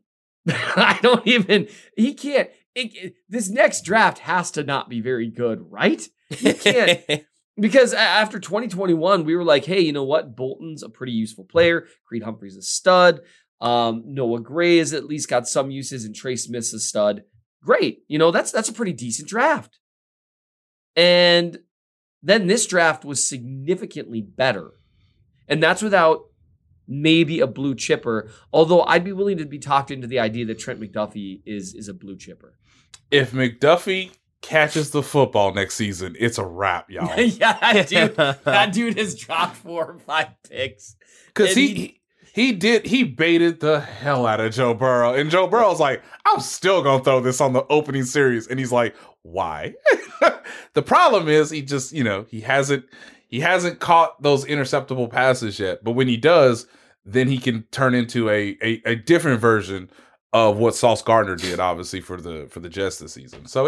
he can't. This next draft has to not be very good, right? He can't. Because after 2021, we were like, hey, you know what? Bolton's a pretty useful player. Creed Humphrey's a stud. Noah Gray has at least got some uses, and Trey Smith's a stud. Great. You know, that's a pretty decent draft. And then this draft was significantly better. And that's without maybe a blue chipper, although I'd be willing to be talked into the idea that Trent McDuffie is a blue chipper. If McDuffie catches the football next season, it's a wrap, y'all. Yeah, that dude has dropped 4 or 5 picks. Because he baited the hell out of Joe Burrow. And Joe Burrow's like, I'm still going to throw this on the opening series. And he's like, why? The problem is he just, he hasn't caught those interceptable passes yet. But when he does, then he can turn into a different version of what Sauce Gardner did, obviously, for the Jets this season. So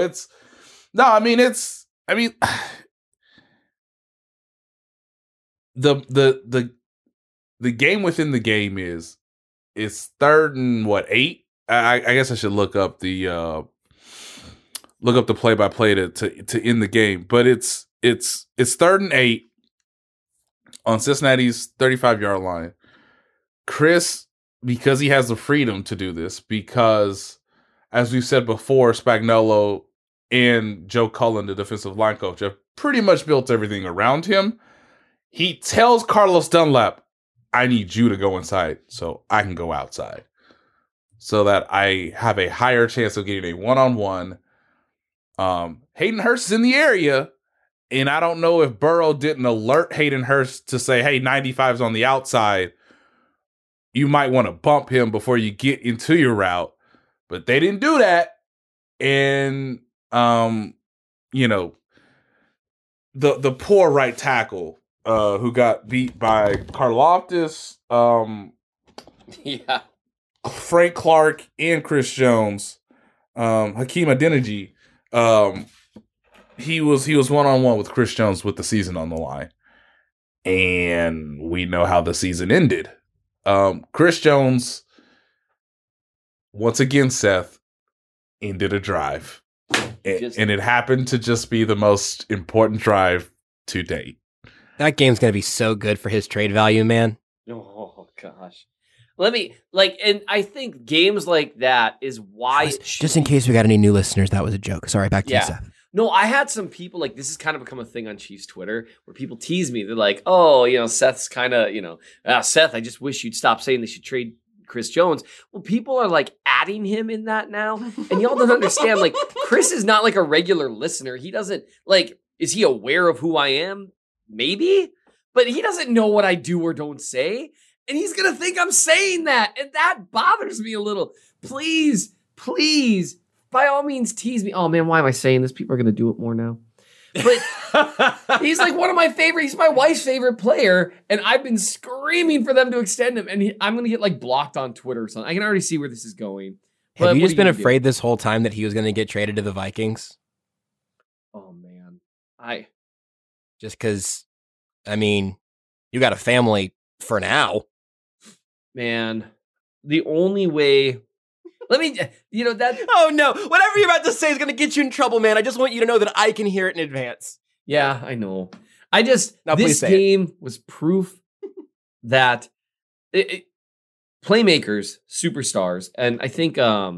the game within the game is 3rd and 8. I guess I should look up the play-by-play to end the game, but it's 3rd and 8 on Cincinnati's 35-yard line. Chris, because he has the freedom to do this, because as we've said before, Spagnuolo and Joe Cullen, the defensive line coach, have pretty much built everything around him. He tells Carlos Dunlap, I need you to go inside so I can go outside, so that I have a higher chance of getting a one-on-one. Hayden Hurst is in the area, and I don't know if Burrow didn't alert Hayden Hurst to say, hey, 95's on the outside. You might want to bump him before you get into your route. But they didn't do that. And, the poor right tackle who got beat by Karlaftis, Frank Clark, and Chris Jones, Hakeem Adeniji, he was one-on-one with Chris Jones with the season on the line. And we know how the season ended. Chris Jones, once again, Seth, ended a drive. And it happened to just be the most important drive to date. That game's going to be so good for his trade value, man. Oh, gosh. And I think games like that is why... Just in case we got any new listeners, that was a joke. Sorry, back to you, Seth. No, I had some people, like, this has kind of become a thing on Chiefs Twitter, where people tease me. They're like, oh, Seth's kind of, Seth, I just wish you'd stop saying they should trade Chris Jones. Well, people are, like, adding him in that now. And y'all don't understand, like, Chris is not, like, a regular listener. He doesn't, like, is he aware of who I am? Maybe. But he doesn't know what I do or don't say. And he's going to think I'm saying that. And that bothers me a little. Please, by all means, tease me. Oh, man, why am I saying this? People are going to do it more now. But he's like one of my favorite. He's my wife's favorite player. And I've been screaming for them to extend him. And I'm going to get like blocked on Twitter or something. I can already see where this is going. Have you just been afraid this whole time that he was going to get traded to the Vikings? Oh, man. Just because, you got a family for now. Man, the only way... that... Oh, no. Whatever you're about to say is going to get you in trouble, man. I just want you to know that I can hear it in advance. Yeah, I know. This game was proof that playmakers, superstars, and I think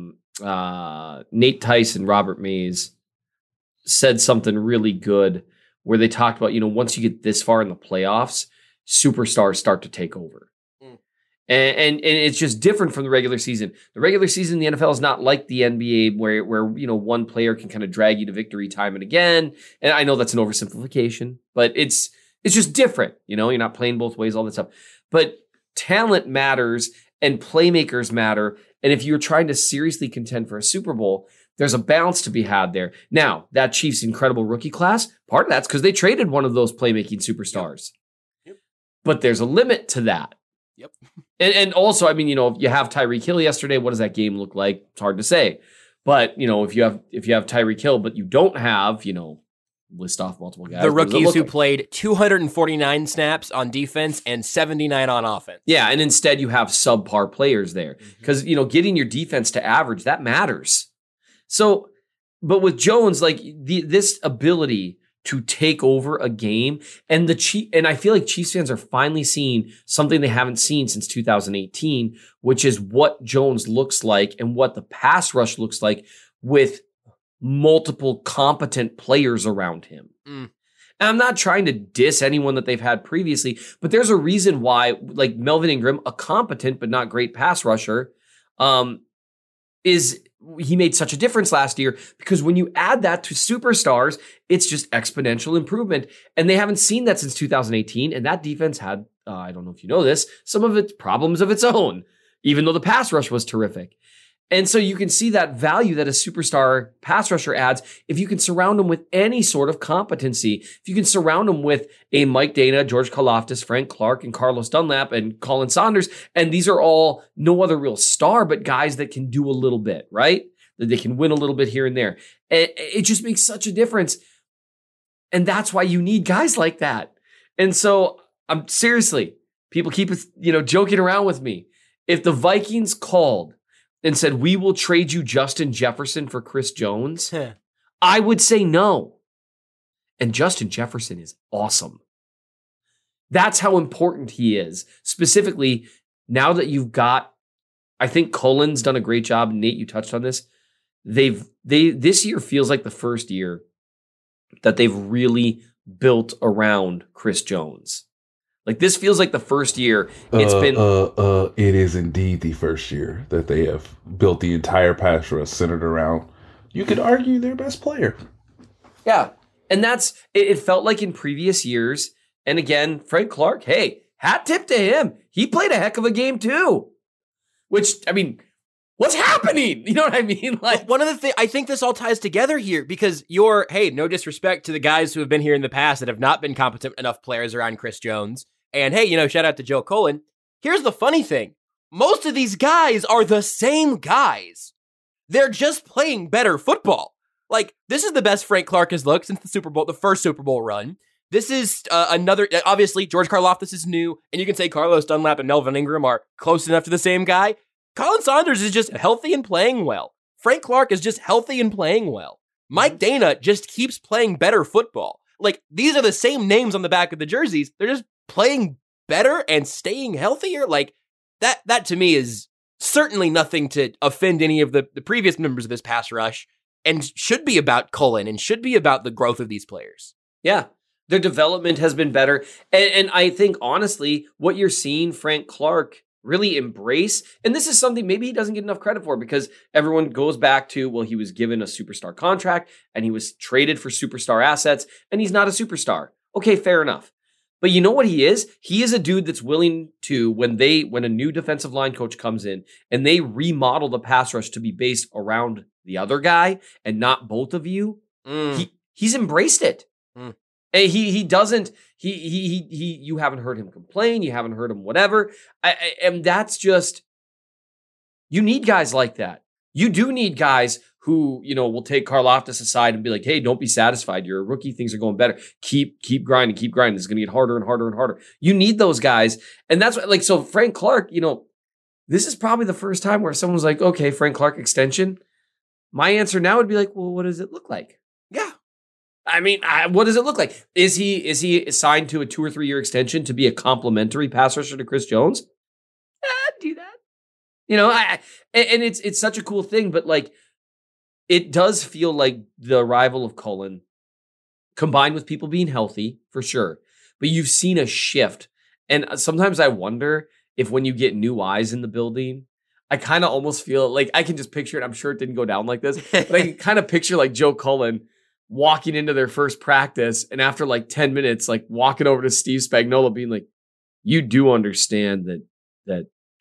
Nate Tice and Robert Mays said something really good where they talked about, once you get this far in the playoffs, superstars start to take over. And it's just different from the regular season. The regular season, the NFL is not like the NBA where one player can kind of drag you to victory time and again. And I know that's an oversimplification, but it's just different. You're not playing both ways, all that stuff. But talent matters and playmakers matter. And if you're trying to seriously contend for a Super Bowl, there's a balance to be had there. Now, that Chiefs' incredible rookie class, part of that's because they traded one of those playmaking superstars. Yep. But there's a limit to that. Yep. And also, I mean, you know, if you have Tyreek Hill yesterday, what does that game look like? It's hard to say. But, you know, if you have Tyreek Hill, but you don't have, you know, list off multiple guys. The rookies who played 249 snaps on defense and 79 on offense. Yeah, and instead you have subpar players there. Because, you know, getting your defense to average, that matters. So, but with Jones, like this ability to take over a game, and I feel like Chiefs fans are finally seeing something they haven't seen since 2018, which is what Jones looks like and what the pass rush looks like with multiple competent players around him. And I'm not trying to diss anyone that they've had previously, but there's a reason why, like Melvin Ingram, a competent but not great pass rusher, he made such a difference last year, because when you add that to superstars, it's just exponential improvement. And they haven't seen that since 2018. And that defense had, I don't know if you know this, some of its problems of its own, even though the pass rush was terrific. And so you can see that value that a superstar pass rusher adds if you can surround them with any sort of competency. If you can surround them with a Mike Dana, George Karlaftis, Frank Clark, and Carlos Dunlap, and Colin Saunders, and these are all no other real star, but guys that can do a little bit, right? That they can win a little bit here and there. It just makes such a difference. And that's why you need guys like that. And so I'm seriously, people keep, you know, joking around with me. If the Vikings called and said, we will trade you Justin Jefferson for Chris Jones, I would say no. And Justin Jefferson is awesome. That's how important he is. Specifically, now that you've got, I think Colin's done a great job. Nate, you touched on this. This year feels like the first year that they've really built around Chris Jones. Like, this feels like the first year it's been... It is indeed the first year that they have built the entire pass rush centered around, you could argue, their best player. Yeah. And that's... It felt like in previous years, and again, Frank Clark, hey, hat tip to him. He played a heck of a game too. Which, I mean, what's happening? You know what I mean? Like, one of the things, I think this all ties together here, because hey, no disrespect to the guys who have been here in the past that have not been competent enough players around Chris Jones. And hey, you know, shout out to Joe Colin. Here's the funny thing. Most of these guys are the same guys. They're just playing better football. Like, this is the best Frank Clark has looked since the first Super Bowl run. This is another, obviously, George Karlaftis is new, and you can say Carlos Dunlap and Melvin Ingram are close enough to the same guy. Colin Saunders is just healthy and playing well. Frank Clark is just healthy and playing well. Mike Dana just keeps playing better football. Like, these are the same names on the back of the jerseys. They're just playing better and staying healthier. Like, that to me is certainly nothing to offend any of the previous members of this pass rush, and should be about Cullen and should be about the growth of these players. Yeah, their development has been better. And I think, honestly, what you're seeing Frank Clark really embrace, and this is something maybe he doesn't get enough credit for, because everyone goes back to, well, he was given a superstar contract and he was traded for superstar assets, and he's not a superstar. Okay, fair enough. But you know what he is? He is a dude that's willing to, when a new defensive line coach comes in and they remodel the pass rush to be based around the other guy and not both of you, he's embraced it. And he doesn't, you haven't heard him complain. You haven't heard him whatever. And that's just, you need guys like that. You do need guys who, you know, will take Karlaftis aside and be like, hey, don't be satisfied. You're a rookie. Things are going better. Keep grinding. It's going to get harder and harder and harder. You need those guys. And that's what, like, so Frank Clark, you know, this is probably the first time where someone was like, okay, Frank Clark extension. My answer now would be like, well, what does it look like? Yeah. I mean, what does it look like? Is he assigned to a 2 or 3 year extension to be a complimentary pass rusher to Chris Jones? I'd do that. You know, and it's such a cool thing, but like, it does feel like the arrival of Cullen, combined with people being healthy, for sure. But you've seen a shift. And sometimes I wonder if when you get new eyes in the building, I kind of almost feel like I can just picture it. I'm sure it didn't go down like this, but I can kind of picture like Joe Cullen walking into their first practice, and after like 10 minutes, like walking over to Steve Spagnuolo being like, you do understand that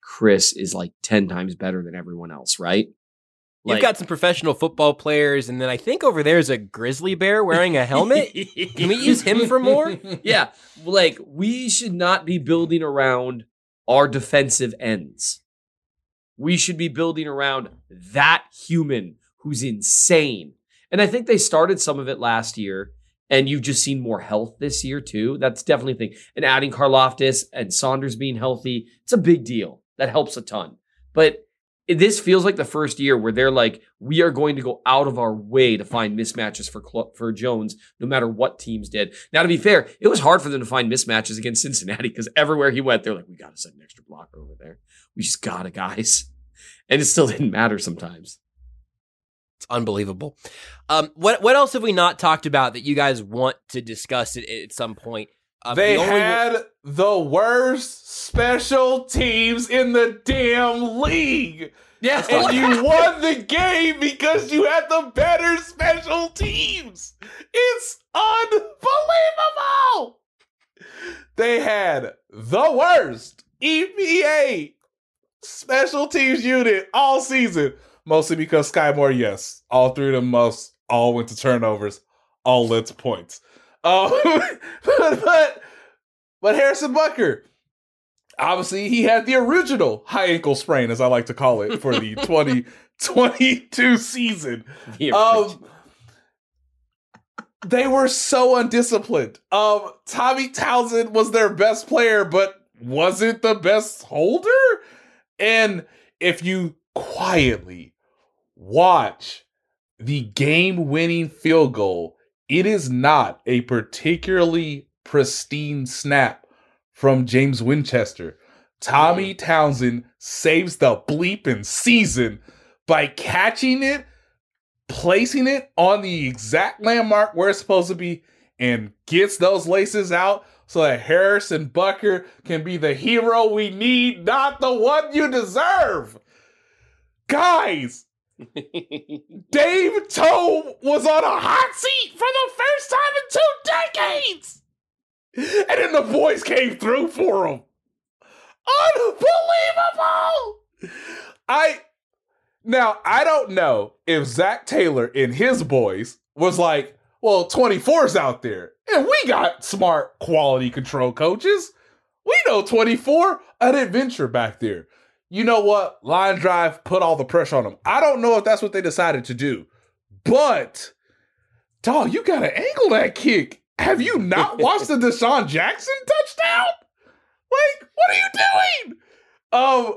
Chris is like 10 times better than everyone else, right? You've got some professional football players, and then I think over there's a grizzly bear wearing a helmet. Can we use him for more? Yeah, like we should not be building around our defensive ends. We should be building around that human who's insane. And I think they started some of it last year, and you've just seen more health this year too. That's definitely a thing. And adding Karlaftis and Saunders being healthy, it's a big deal. That helps a ton. But this feels like the first year where they're like, we are going to go out of our way to find mismatches for Jones, no matter what teams did. Now, to be fair, it was hard for them to find mismatches against Cincinnati because everywhere he went, they're like, we got to set an extra blocker over there. We just got to, guys. And it still didn't matter sometimes. It's unbelievable. What else have we not talked about that you guys want to discuss at some point? They had the worst special teams in the damn league. Yeah, and you won the game because you had the better special teams. It's unbelievable. They had the worst EPA special teams unit all season. Mostly because Sky Moore, yes, all three of them all went to turnovers, all led to points. But Harrison Butker, obviously he had the original high ankle sprain, as I like to call it, for the 2022 season. They were so undisciplined. Tommy Townsend was their best player, but wasn't the best holder. And if you quietly watch the game-winning field goal, it is not a particularly pristine snap from James Winchester. Tommy Townsend saves the bleeping season by catching it, placing it on the exact landmark where it's supposed to be, and gets those laces out so that Harrison Butker can be the hero we need, not the one you deserve. Guys, Dave Toub was on a hot seat for the first time in 2 decades. And then the boys came through for him. Unbelievable! I don't know if Zach Taylor and his boys was like, well, 24's out there, and we got smart quality control coaches. We know 24, an adventure back there. You know what? Line drive, put all the pressure on them. I don't know if that's what they decided to do, but, dog, you got to angle that kick. Have you not watched the Deshaun Jackson touchdown? Like, what are you doing?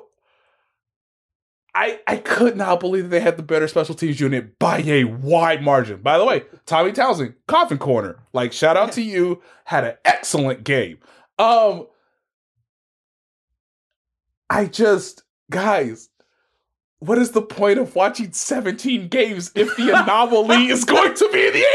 I could not believe that they had the better special teams unit by a wide margin. By the way, Tommy Townsend, coffin corner. Like, shout out to you. Had an excellent game. Guys, what is the point of watching 17 games if the anomaly is going to be in the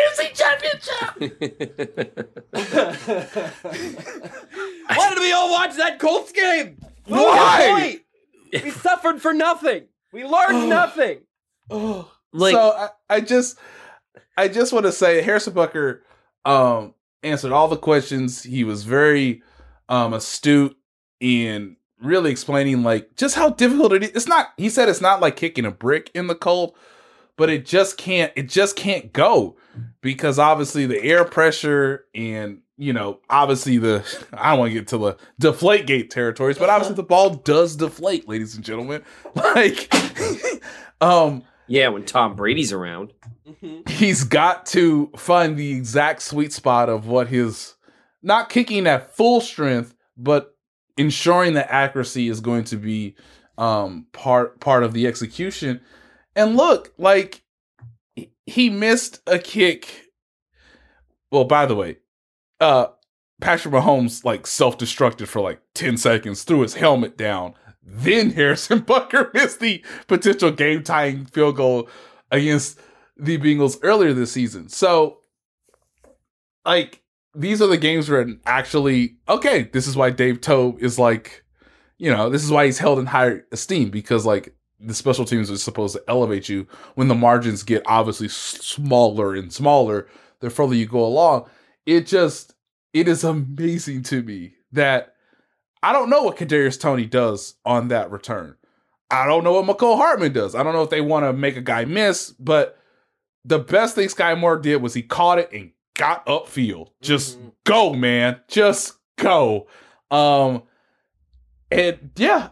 AFC Championship? Why did we all watch that Colts game? Why? We suffered for nothing. We learned nothing. So I just want to say Harrison Butker answered all the questions. He was very astute in really explaining like just how difficult it is. It's not, he said it's not like kicking a brick in the cold, but it just can't go because obviously the air pressure and, you know, obviously I don't want to get to the deflate gate territories, but obviously the ball does deflate, ladies and gentlemen. Like, yeah, when Tom Brady's around, he's got to find the exact sweet spot of what his, not kicking at full strength, but ensuring that accuracy is going to be part of the execution. And look, like he missed a kick. Well, by the way, Patrick Mahomes like self-destructed for like 10 seconds, threw his helmet down. Then Harrison Butker missed the potential game-tying field goal against the Bengals earlier this season. So, like, these are the games where actually, okay, this is why Dave Toub is like, you know, this is why he's held in higher esteem, because like the special teams are supposed to elevate you when the margins get obviously smaller and smaller the further you go along. It is amazing to me that I don't know what Kadarius Toney does on that return. I don't know what McCole Hartman does. I don't know if they want to make a guy miss, but the best thing Sky Moore did was he caught it and got upfield. Just go, man. Just go. And yeah,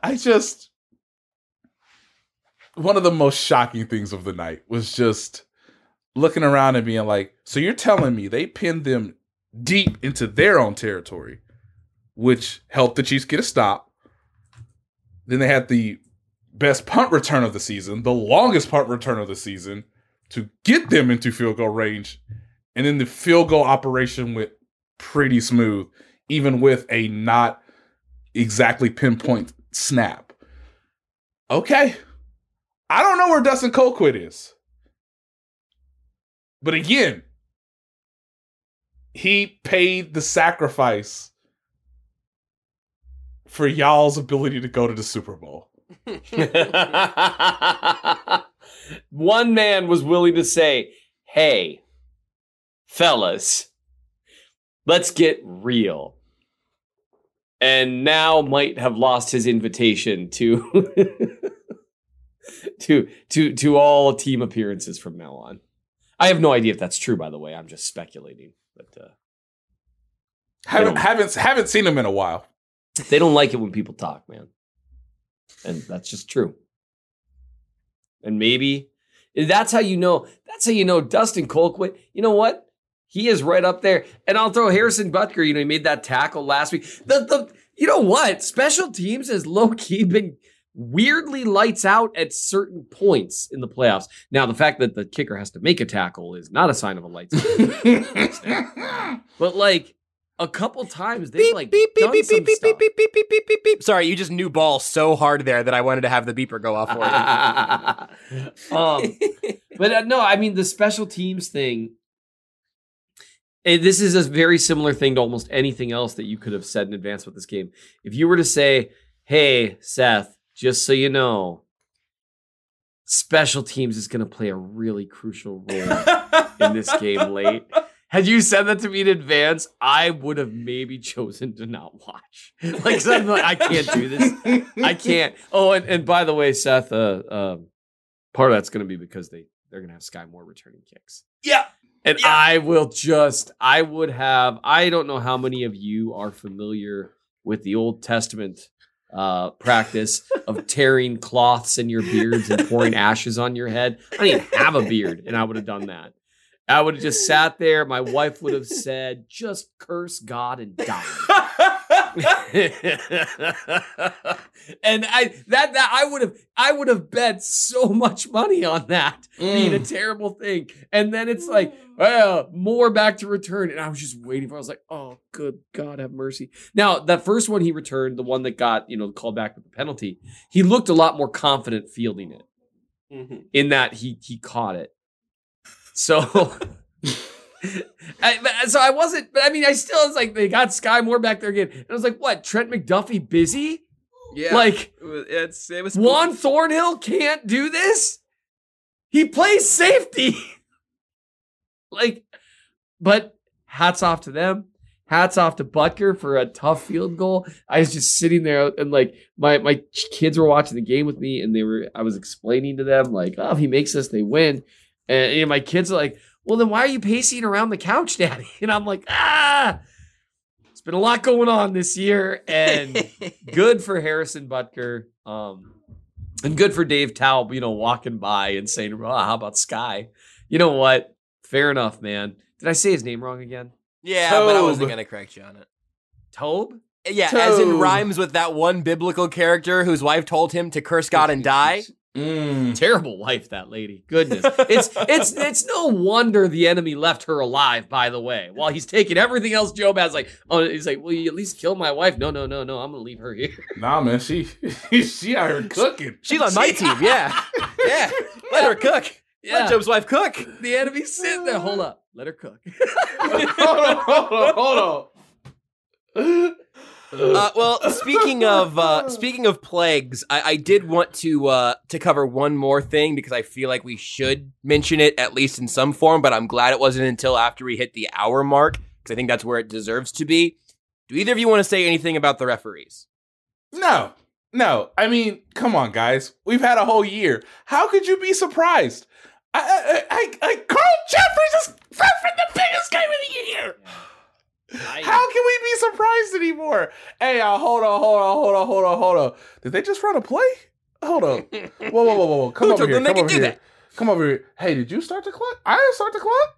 one of the most shocking things of the night was just looking around and being like, so you're telling me they pinned them deep into their own territory, which helped the Chiefs get a stop. Then they had the best punt return of the season, the longest punt return of the season, to get them into field goal range. And then the field goal operation went pretty smooth, even with a not exactly pinpoint snap. Okay. I don't know where Dustin Colquitt is. But again, he paid the sacrifice for y'all's ability to go to the Super Bowl. One man was willing to say, hey, fellas, let's get real. And now might have lost his invitation to to all team appearances from now on. I have no idea if that's true, by the way. I'm just speculating. But haven't seen him in a while. They don't like it when people talk, man. And that's just true. And maybe that's how you know. That's how you know Dustin Colquitt. You know what? He is right up there. And I'll throw Harrison Butker. He made that tackle last week. You know what? Special teams has low-key been weirdly lights out at certain points in the playoffs. Now, the fact that the kicker has to make a tackle is not a sign of a lights out. But like a couple times they've done some stuff. Beep. Sorry, you just knew ball so hard there that I wanted to have the beeper go off for you. But no, I mean the special teams thing. This is a very similar thing to almost anything else that you could have said in advance with this game. If you were to say, "Hey, Seth, just so you know, special teams is going to play a really crucial role in this game late." Had you said that to me in advance, I would have maybe chosen to not watch. Like, I'm like, I can't do this. I can't. Oh, and by the way, Seth, part of that's going to be because they're going to have Sky Moore returning kicks. Yeah. And yeah. I don't know how many of you are familiar with the Old Testament practice of tearing cloths in your beards and pouring ashes on your head. I didn't even have a beard, and I would have done that. I would have just sat there. My wife would have said, just curse God and die. And I would have bet so much money on that being a terrible thing. And then it's like, more back to return. And I was just waiting for it. I was like, oh, good God, have mercy. Now, that first one he returned, the one that got, called back with the penalty, he looked a lot more confident fielding it in that he caught it. So, I wasn't, but I mean, I still was like, they got Sky Moore back there again. And I was like, what, Trent McDuffie busy? Yeah. Like, it was Juan Thornhill can't do this? He plays safety. But hats off to them. Hats off to Butker for a tough field goal. I was just sitting there and my kids were watching the game with me and I was explaining to them if he makes this, they win. And my kids are like, well, then why are you pacing around the couch, Daddy? And I'm like, it's been a lot going on this year. And good for Harrison Butker. And good for Dave Taub, walking by and saying, how about Sky? You know what? Fair enough, man. Did I say his name wrong again? Yeah, Tobe. But I wasn't going to correct you on it. Tobe? Yeah, Tobe. As in rhymes with that one biblical character whose wife told him to curse God and die. Terrible wife, that lady. Goodness. It's no wonder the enemy left her alive, by the way. While he's taking everything else Job has, he's like, will you at least kill my wife? No, I'm gonna leave her here. Nah, man, she out here cooking. She's on my team, yeah. Yeah. Let her cook. Yeah. Let Job's wife cook. The enemy's sitting there. Hold up. Let her cook. Hold on. Well, speaking of plagues, I did want to cover one more thing because I feel like we should mention it at least in some form, but I'm glad it wasn't until after we hit the hour mark because I think that's where it deserves to be. Do either of you want to say anything about the referees? No. I mean, come on, guys. We've had a whole year. How could you be surprised? Carl Jeffries is for the biggest game of the year. How can we be surprised anymore? Hey, hold on. Did they just run a play? Hold on. Whoa. Come over here. Come over here. Hey, did you start the clock? I didn't start the clock.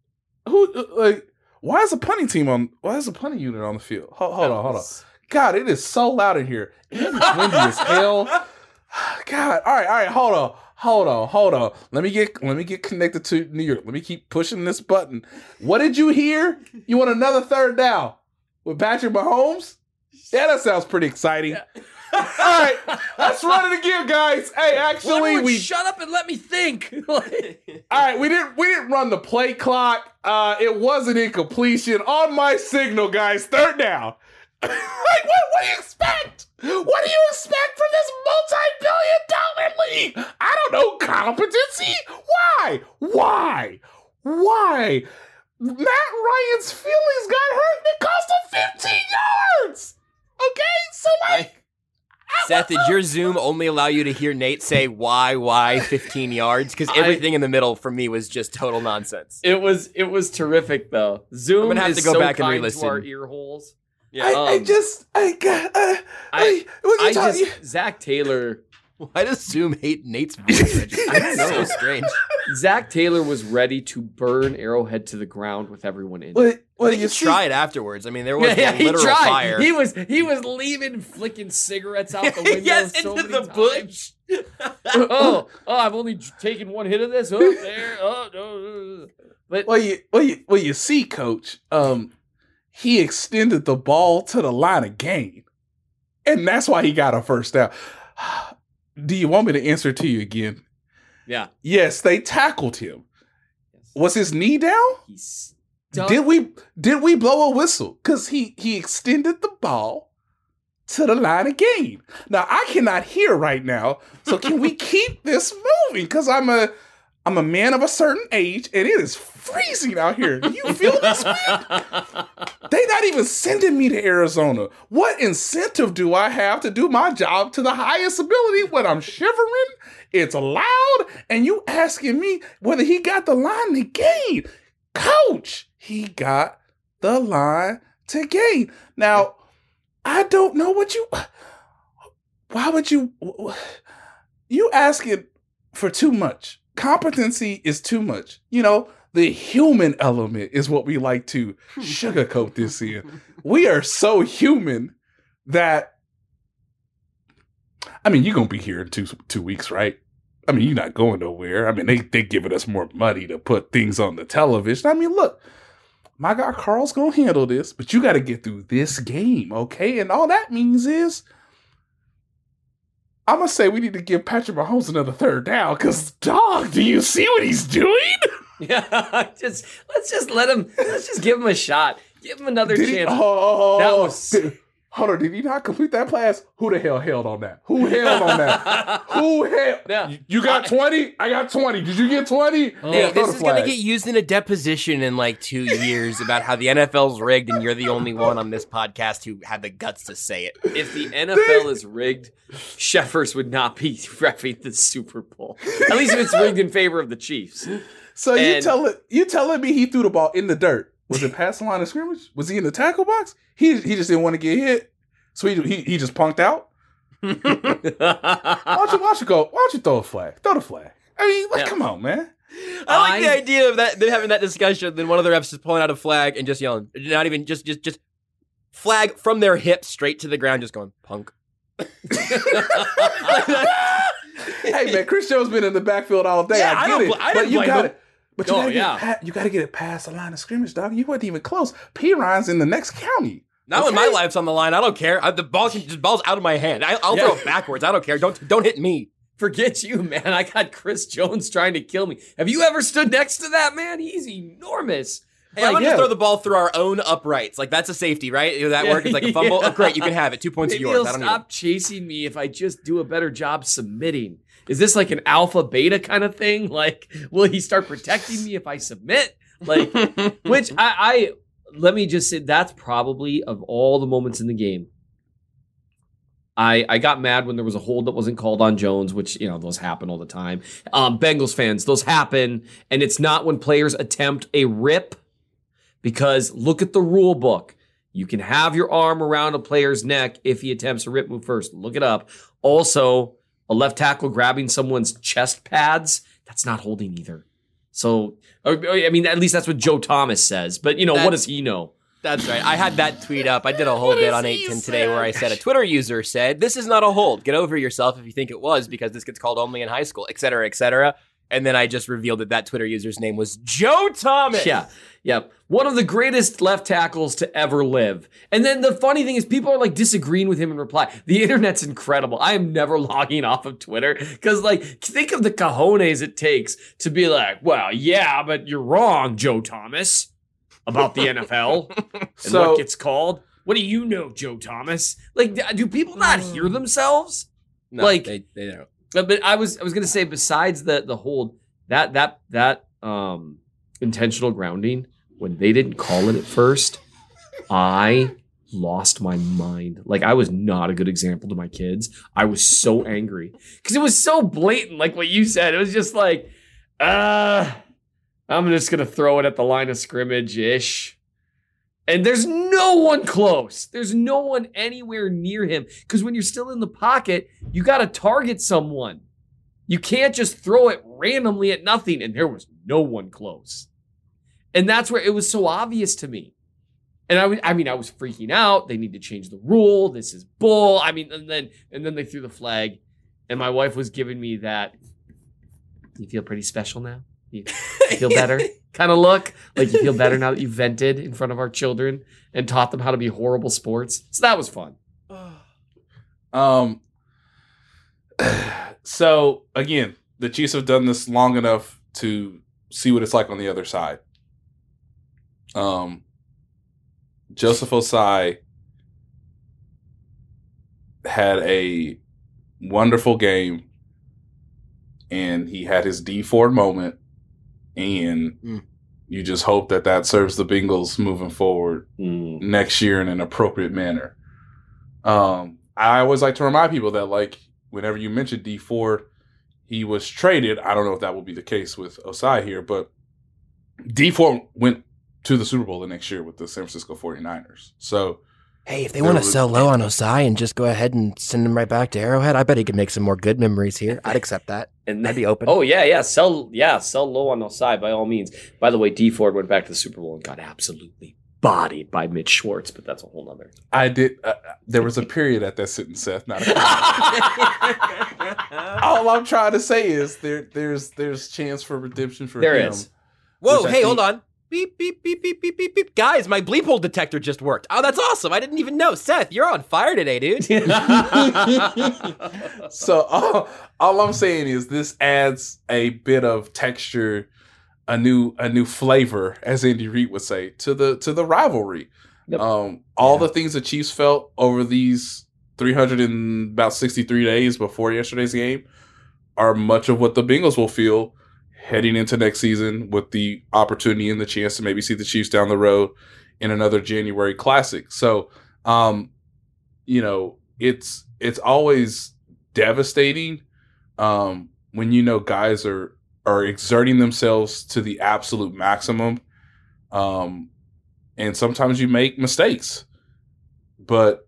Why is a punting unit on the field? Hold on. God, it is so loud in here. It is windy as hell. God. All right. Hold on. Let me get connected to New York. Let me keep pushing this button. What did you hear? You want another third down with Patrick Mahomes? Yeah, that sounds pretty exciting. Yeah. All right, let's run it again, guys. Hey, actually, we shut up and let me think. All right, we didn't run the play clock. It was an incompletion on my signal, guys. Third down. What do you expect? What do you expect from this multi-billion-dollar league? I don't know, competency? Why? Matt Ryan's feelings got hurt and it cost him 15 yards. Okay, so Seth, did your Zoom only allow you to hear Nate say why 15 yards? Because everything in the middle for me was just total nonsense. It was terrific though. Zoom I'm gonna have to go back and re-listen to our ear holes. Yeah. Zach Taylor. Why does Zoom hate Nate's voice? It's so strange. Zach Taylor was ready to burn Arrowhead to the ground with everyone in. Well, you tried afterwards. I mean, there was literal fire. He was leaving, flicking cigarettes out the window. Yes, so into the bush. I've only taken one hit of this. Oh, there. Oh, no. But you see, Coach. He extended the ball to the line of game, and that's why he got a first down. Do you want me to answer to you again? Yeah. Yes, they tackled him. Yes. Was his knee down? He's Did we blow a whistle? Because he extended the ball to the line of game. Now I cannot hear right now, so can we keep this moving? Because I'm a man of a certain age, and it is freezing out here. Do you feel this, man? They not even sending me to Arizona. What incentive do I have to do my job to the highest ability when I'm shivering? It's loud, and you asking me whether he got the line to gain. Coach, he got the line to gain. Now, I don't know why would you asking for too much. Competency is too much. The human element is what we like to sugarcoat this in. We are so human that, I mean, you're going to be here in two weeks, right? I mean, you're not going nowhere. I mean, they giving us more money to put things on the television. I mean, look, my guy Carl's going to handle this, but you got to get through this game, okay? And all that means is, I'm going to say we need to give Patrick Mahomes another third down, because, dog, do you see what he's doing? Yeah, let's just give him a shot. Give him another chance. Hold on, did he not complete that pass? Who the hell held on that? Who held on that? Who held? Yeah. You got 20? I got 20. Did you get 20? Nate, this is going to get used in a deposition in like 2 years about how the NFL's rigged, and you're the only one on this podcast who had the guts to say it. If the NFL is rigged, Sheffers would not be reffing the Super Bowl. At least if it's rigged in favor of the Chiefs. So you telling me he threw the ball in the dirt? Was it past the line of scrimmage? Was he in the tackle box? He just didn't want to get hit, so he just punked out. Why don't you go? Why don't you throw a flag? Throw the flag. I mean, come on, man. I like the idea of that. Them having that discussion. Then one of the refs is pulling out a flag and just yelling, not even just flag from their hip straight to the ground, just going punk. Hey man, Chris Jones been in the backfield all day. Yeah, I get it, but you got it. But you got to get it past the line of scrimmage, dog. You wasn't even close. P. Ryan's in the next county. Not when my life's on the line. I don't care. The ball's out of my hand. I'll throw it backwards. I don't care. Don't hit me. Forget you, man. I got Chris Jones trying to kill me. Have you ever stood next to that man? He's enormous. Hey, I'm going to throw the ball through our own uprights. Like, that's a safety, right? Does that work? It's like a fumble. Oh, great. You can have it. 2 points Maybe of yours. He'll stop chasing me if I just do a better job submitting. Is this like an alpha beta kind of thing? Like, will he start protecting me if I submit? Like, which let me just say, that's probably, of all the moments in the game, I got mad when there was a hold that wasn't called on Jones, which, those happen all the time. Bengals fans, those happen. And it's not when players attempt a rip, because look at the rule book. You can have your arm around a player's neck if he attempts a rip move first. Look it up. Also, a left tackle grabbing someone's chest pads, that's not holding either. So, I mean, at least that's what Joe Thomas says. But, what does he know? That's right. I had that tweet up. I did a whole bit on 810 today where I said a Twitter user said, "This is not a hold. Get over yourself if you think it was, because this gets called only in high school," et cetera, et cetera. And then I just revealed that Twitter user's name was Joe Thomas. Yeah. One of the greatest left tackles to ever live. And then the funny thing is people are disagreeing with him in reply. The internet's incredible. I am never logging off of Twitter because think of the cojones it takes to be well, yeah, but you're wrong, Joe Thomas, about the NFL and what gets called. What do you know, Joe Thomas? Do people not hear themselves? No, they don't. But I was gonna say, besides the hold, that intentional grounding, when they didn't call it at first, I lost my mind. I was not a good example to my kids. I was so angry because it was so blatant, like what you said. It was just I'm just gonna throw it at the line of scrimmage-ish. And there's no one close. There's no one anywhere near him. Because when you're still in the pocket, you got to target someone. You can't just throw it randomly at nothing. And there was no one close. And that's where it was so obvious to me. And I was freaking out. They need to change the rule. This is bull. And then they threw the flag. And my wife was giving me that, "You feel pretty special now? You feel better?" kind of look. You feel better now that you vented in front of our children and taught them how to be horrible sports. So that was fun. So again, the Chiefs have done this long enough to see what it's like on the other side. Joseph Osai had a wonderful game, and he had his D Ford moment. And you just hope that serves the Bengals moving forward next year in an appropriate manner. I always like to remind people that, whenever you mention D Ford, he was traded. I don't know if that will be the case with Osai here, but D Ford went to the Super Bowl the next year with the San Francisco 49ers. So, hey, if they want to sell low on Osai and just go ahead and send him right back to Arrowhead, I bet he could make some more good memories here. I'd accept that. And I'd be open. Oh, yeah. Sell low on Osai by all means. By the way, D Ford went back to the Super Bowl and got absolutely bodied by Mitch Schwartz, but that's a whole nother. I did. There was a period at that sentence, Seth. Not a all I'm trying to say is there's chance for redemption for him. There is. Whoa, hey, hold on. Beep, beep, beep, beep, beep, beep, beep. Guys, my bleep hole detector just worked. Oh, that's awesome. I didn't even know. Seth, you're on fire today, dude. So all I'm saying is this adds a bit of texture, a new flavor, as Andy Reid would say, to the rivalry. Yep. All the things the Chiefs felt over these 363 days before yesterday's game are much of what the Bengals will feel heading into next season, with the opportunity and the chance to maybe see the Chiefs down the road in another January Classic. So, it's always devastating when guys are exerting themselves to the absolute maximum, and sometimes you make mistakes. But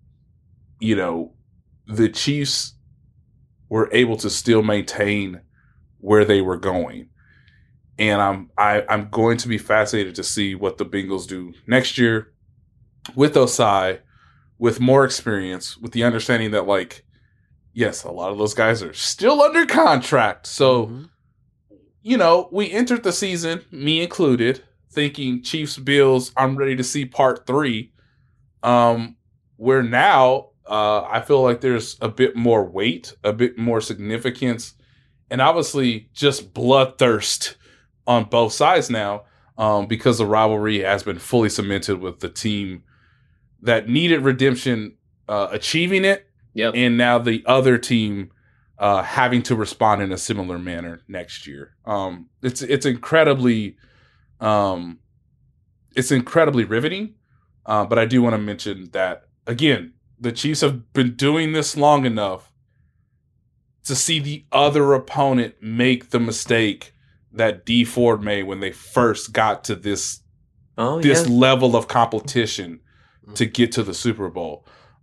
the Chiefs were able to still maintain where they were going. And I'm going to be fascinated to see what the Bengals do next year with Osai, with more experience, with the understanding that, yes, a lot of those guys are still under contract. So, we entered the season, me included, thinking Chiefs Bills, I'm ready to see part 3. Where now I feel like there's a bit more weight, a bit more significance, and obviously just bloodthirst on both sides now, because the rivalry has been fully cemented with the team that needed redemption achieving it, and now the other team having to respond in a similar manner next year. It's incredibly riveting, but I do want to mention that, again, the Chiefs have been doing this long enough to see the other opponent make the mistake that Dee Ford made when they first got to this level of competition to get to the Super Bowl.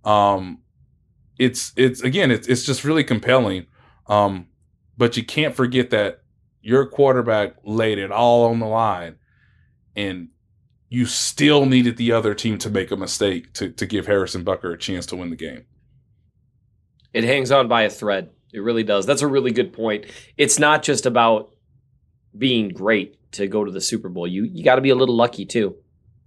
It's just really compelling. But you can't forget that your quarterback laid it all on the line, and you still needed the other team to make a mistake to give Harrison Butker a chance to win the game. It hangs on by a thread. It really does. That's a really good point. It's not just about being great to go to the Super Bowl. You got to be a little lucky too.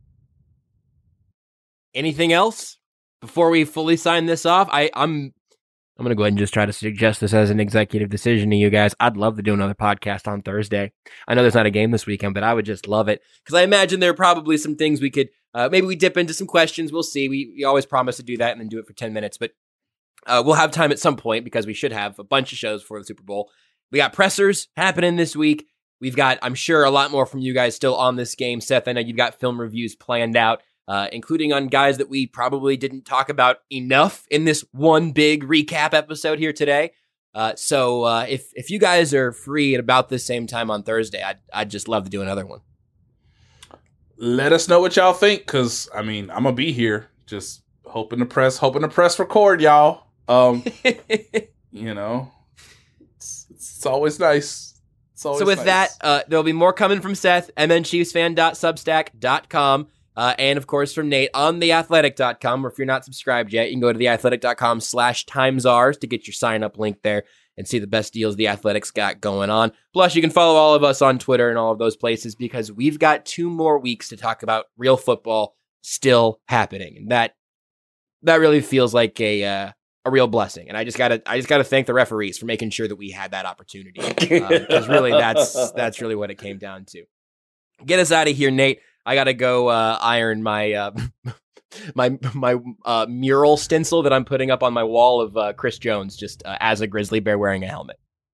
Anything else before we fully sign this off? I'm going to go ahead and just try to suggest this as an executive decision to you guys. I'd love to do another podcast on Thursday. I know there's not a game this weekend, but I would just love it because I imagine there are probably some things we could, maybe we dip into some questions. We'll see. We always promise to do that and then do it for 10 minutes, but we'll have time at some point because we should have a bunch of shows for the Super Bowl. We got pressers happening this week. We've got, I'm sure, a lot more from you guys still on this game. Seth, I know you've got film reviews planned out. Including on guys that we probably didn't talk about enough in this one big recap episode here today. So if you guys are free at about the same time on Thursday, I'd just love to do another one. Let us know what y'all think, because, I mean, I'm going to be here. Just hoping to press record, y'all. You know, it's always nice. So with that, there'll be more coming from Seth, mnchiefsfan.substack.com. And of course from Nate on theathletic.com, or if you're not subscribed yet, you can go to theathletic.com/timesars to get your sign up link there and see the best deals the Athletics got going on. Plus you can follow all of us on Twitter and all of those places because we've got 2 more weeks to talk about real football still happening. And that really feels like a real blessing. And I just gotta thank the referees for making sure that we had that opportunity. Because really that's really what it came down to. Get us out of here, Nate. I gotta go iron my my mural stencil that I'm putting up on my wall of Chris Jones, just as a grizzly bear wearing a helmet.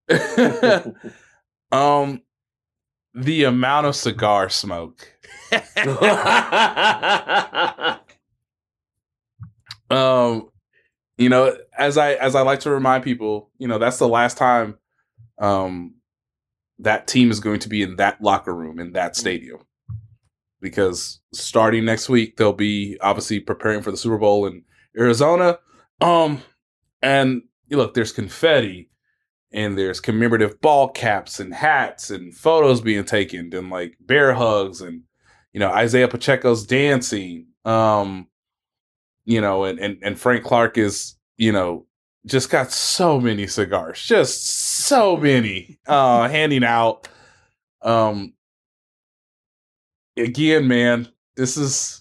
The amount of cigar smoke. You know, as I like to remind people, you know, that's the last time that team is going to be in that locker room in that stadium. Because starting next week, they'll be obviously preparing for the Super Bowl in Arizona. And look, there's confetti and there's commemorative ball caps and hats and photos being taken and like bear hugs and, you know, Isaiah Pacheco's dancing. You know, and Frank Clark is, you know, just got so many cigars, just so many handing out. Again, man, this is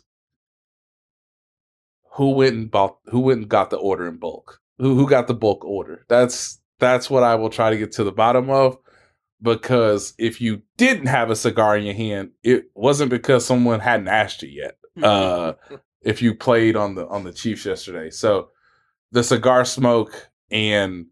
who went and got the order in bulk. Who got the bulk order? That's what I will try to get to the bottom of. Because if you didn't have a cigar in your hand, it wasn't because someone hadn't asked you yet. If you played on the Chiefs yesterday, so the cigar smoke and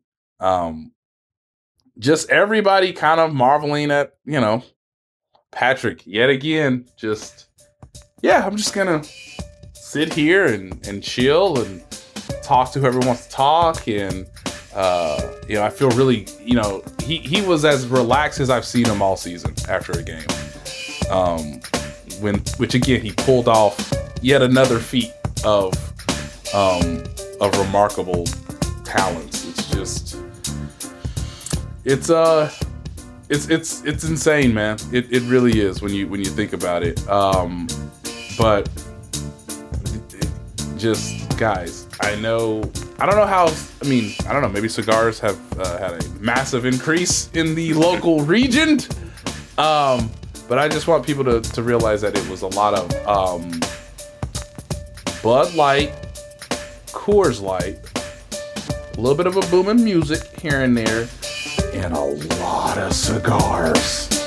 just everybody kind of marveling at, you know, Patrick yet again. I'm just gonna sit here and chill and talk to whoever wants to talk. And you know, I feel really, you know, he was as relaxed as I've seen him all season after a game. Which again, he pulled off yet another feat of remarkable talents. It's insane, man. It really is when you think about it. But just guys, I don't know how. I mean, I don't know. Maybe cigars have had a massive increase in the local region. But I just want people to realize that it was a lot of Bud Light, Coors Light, a little bit of a booming music here and there, and a lot of cigars.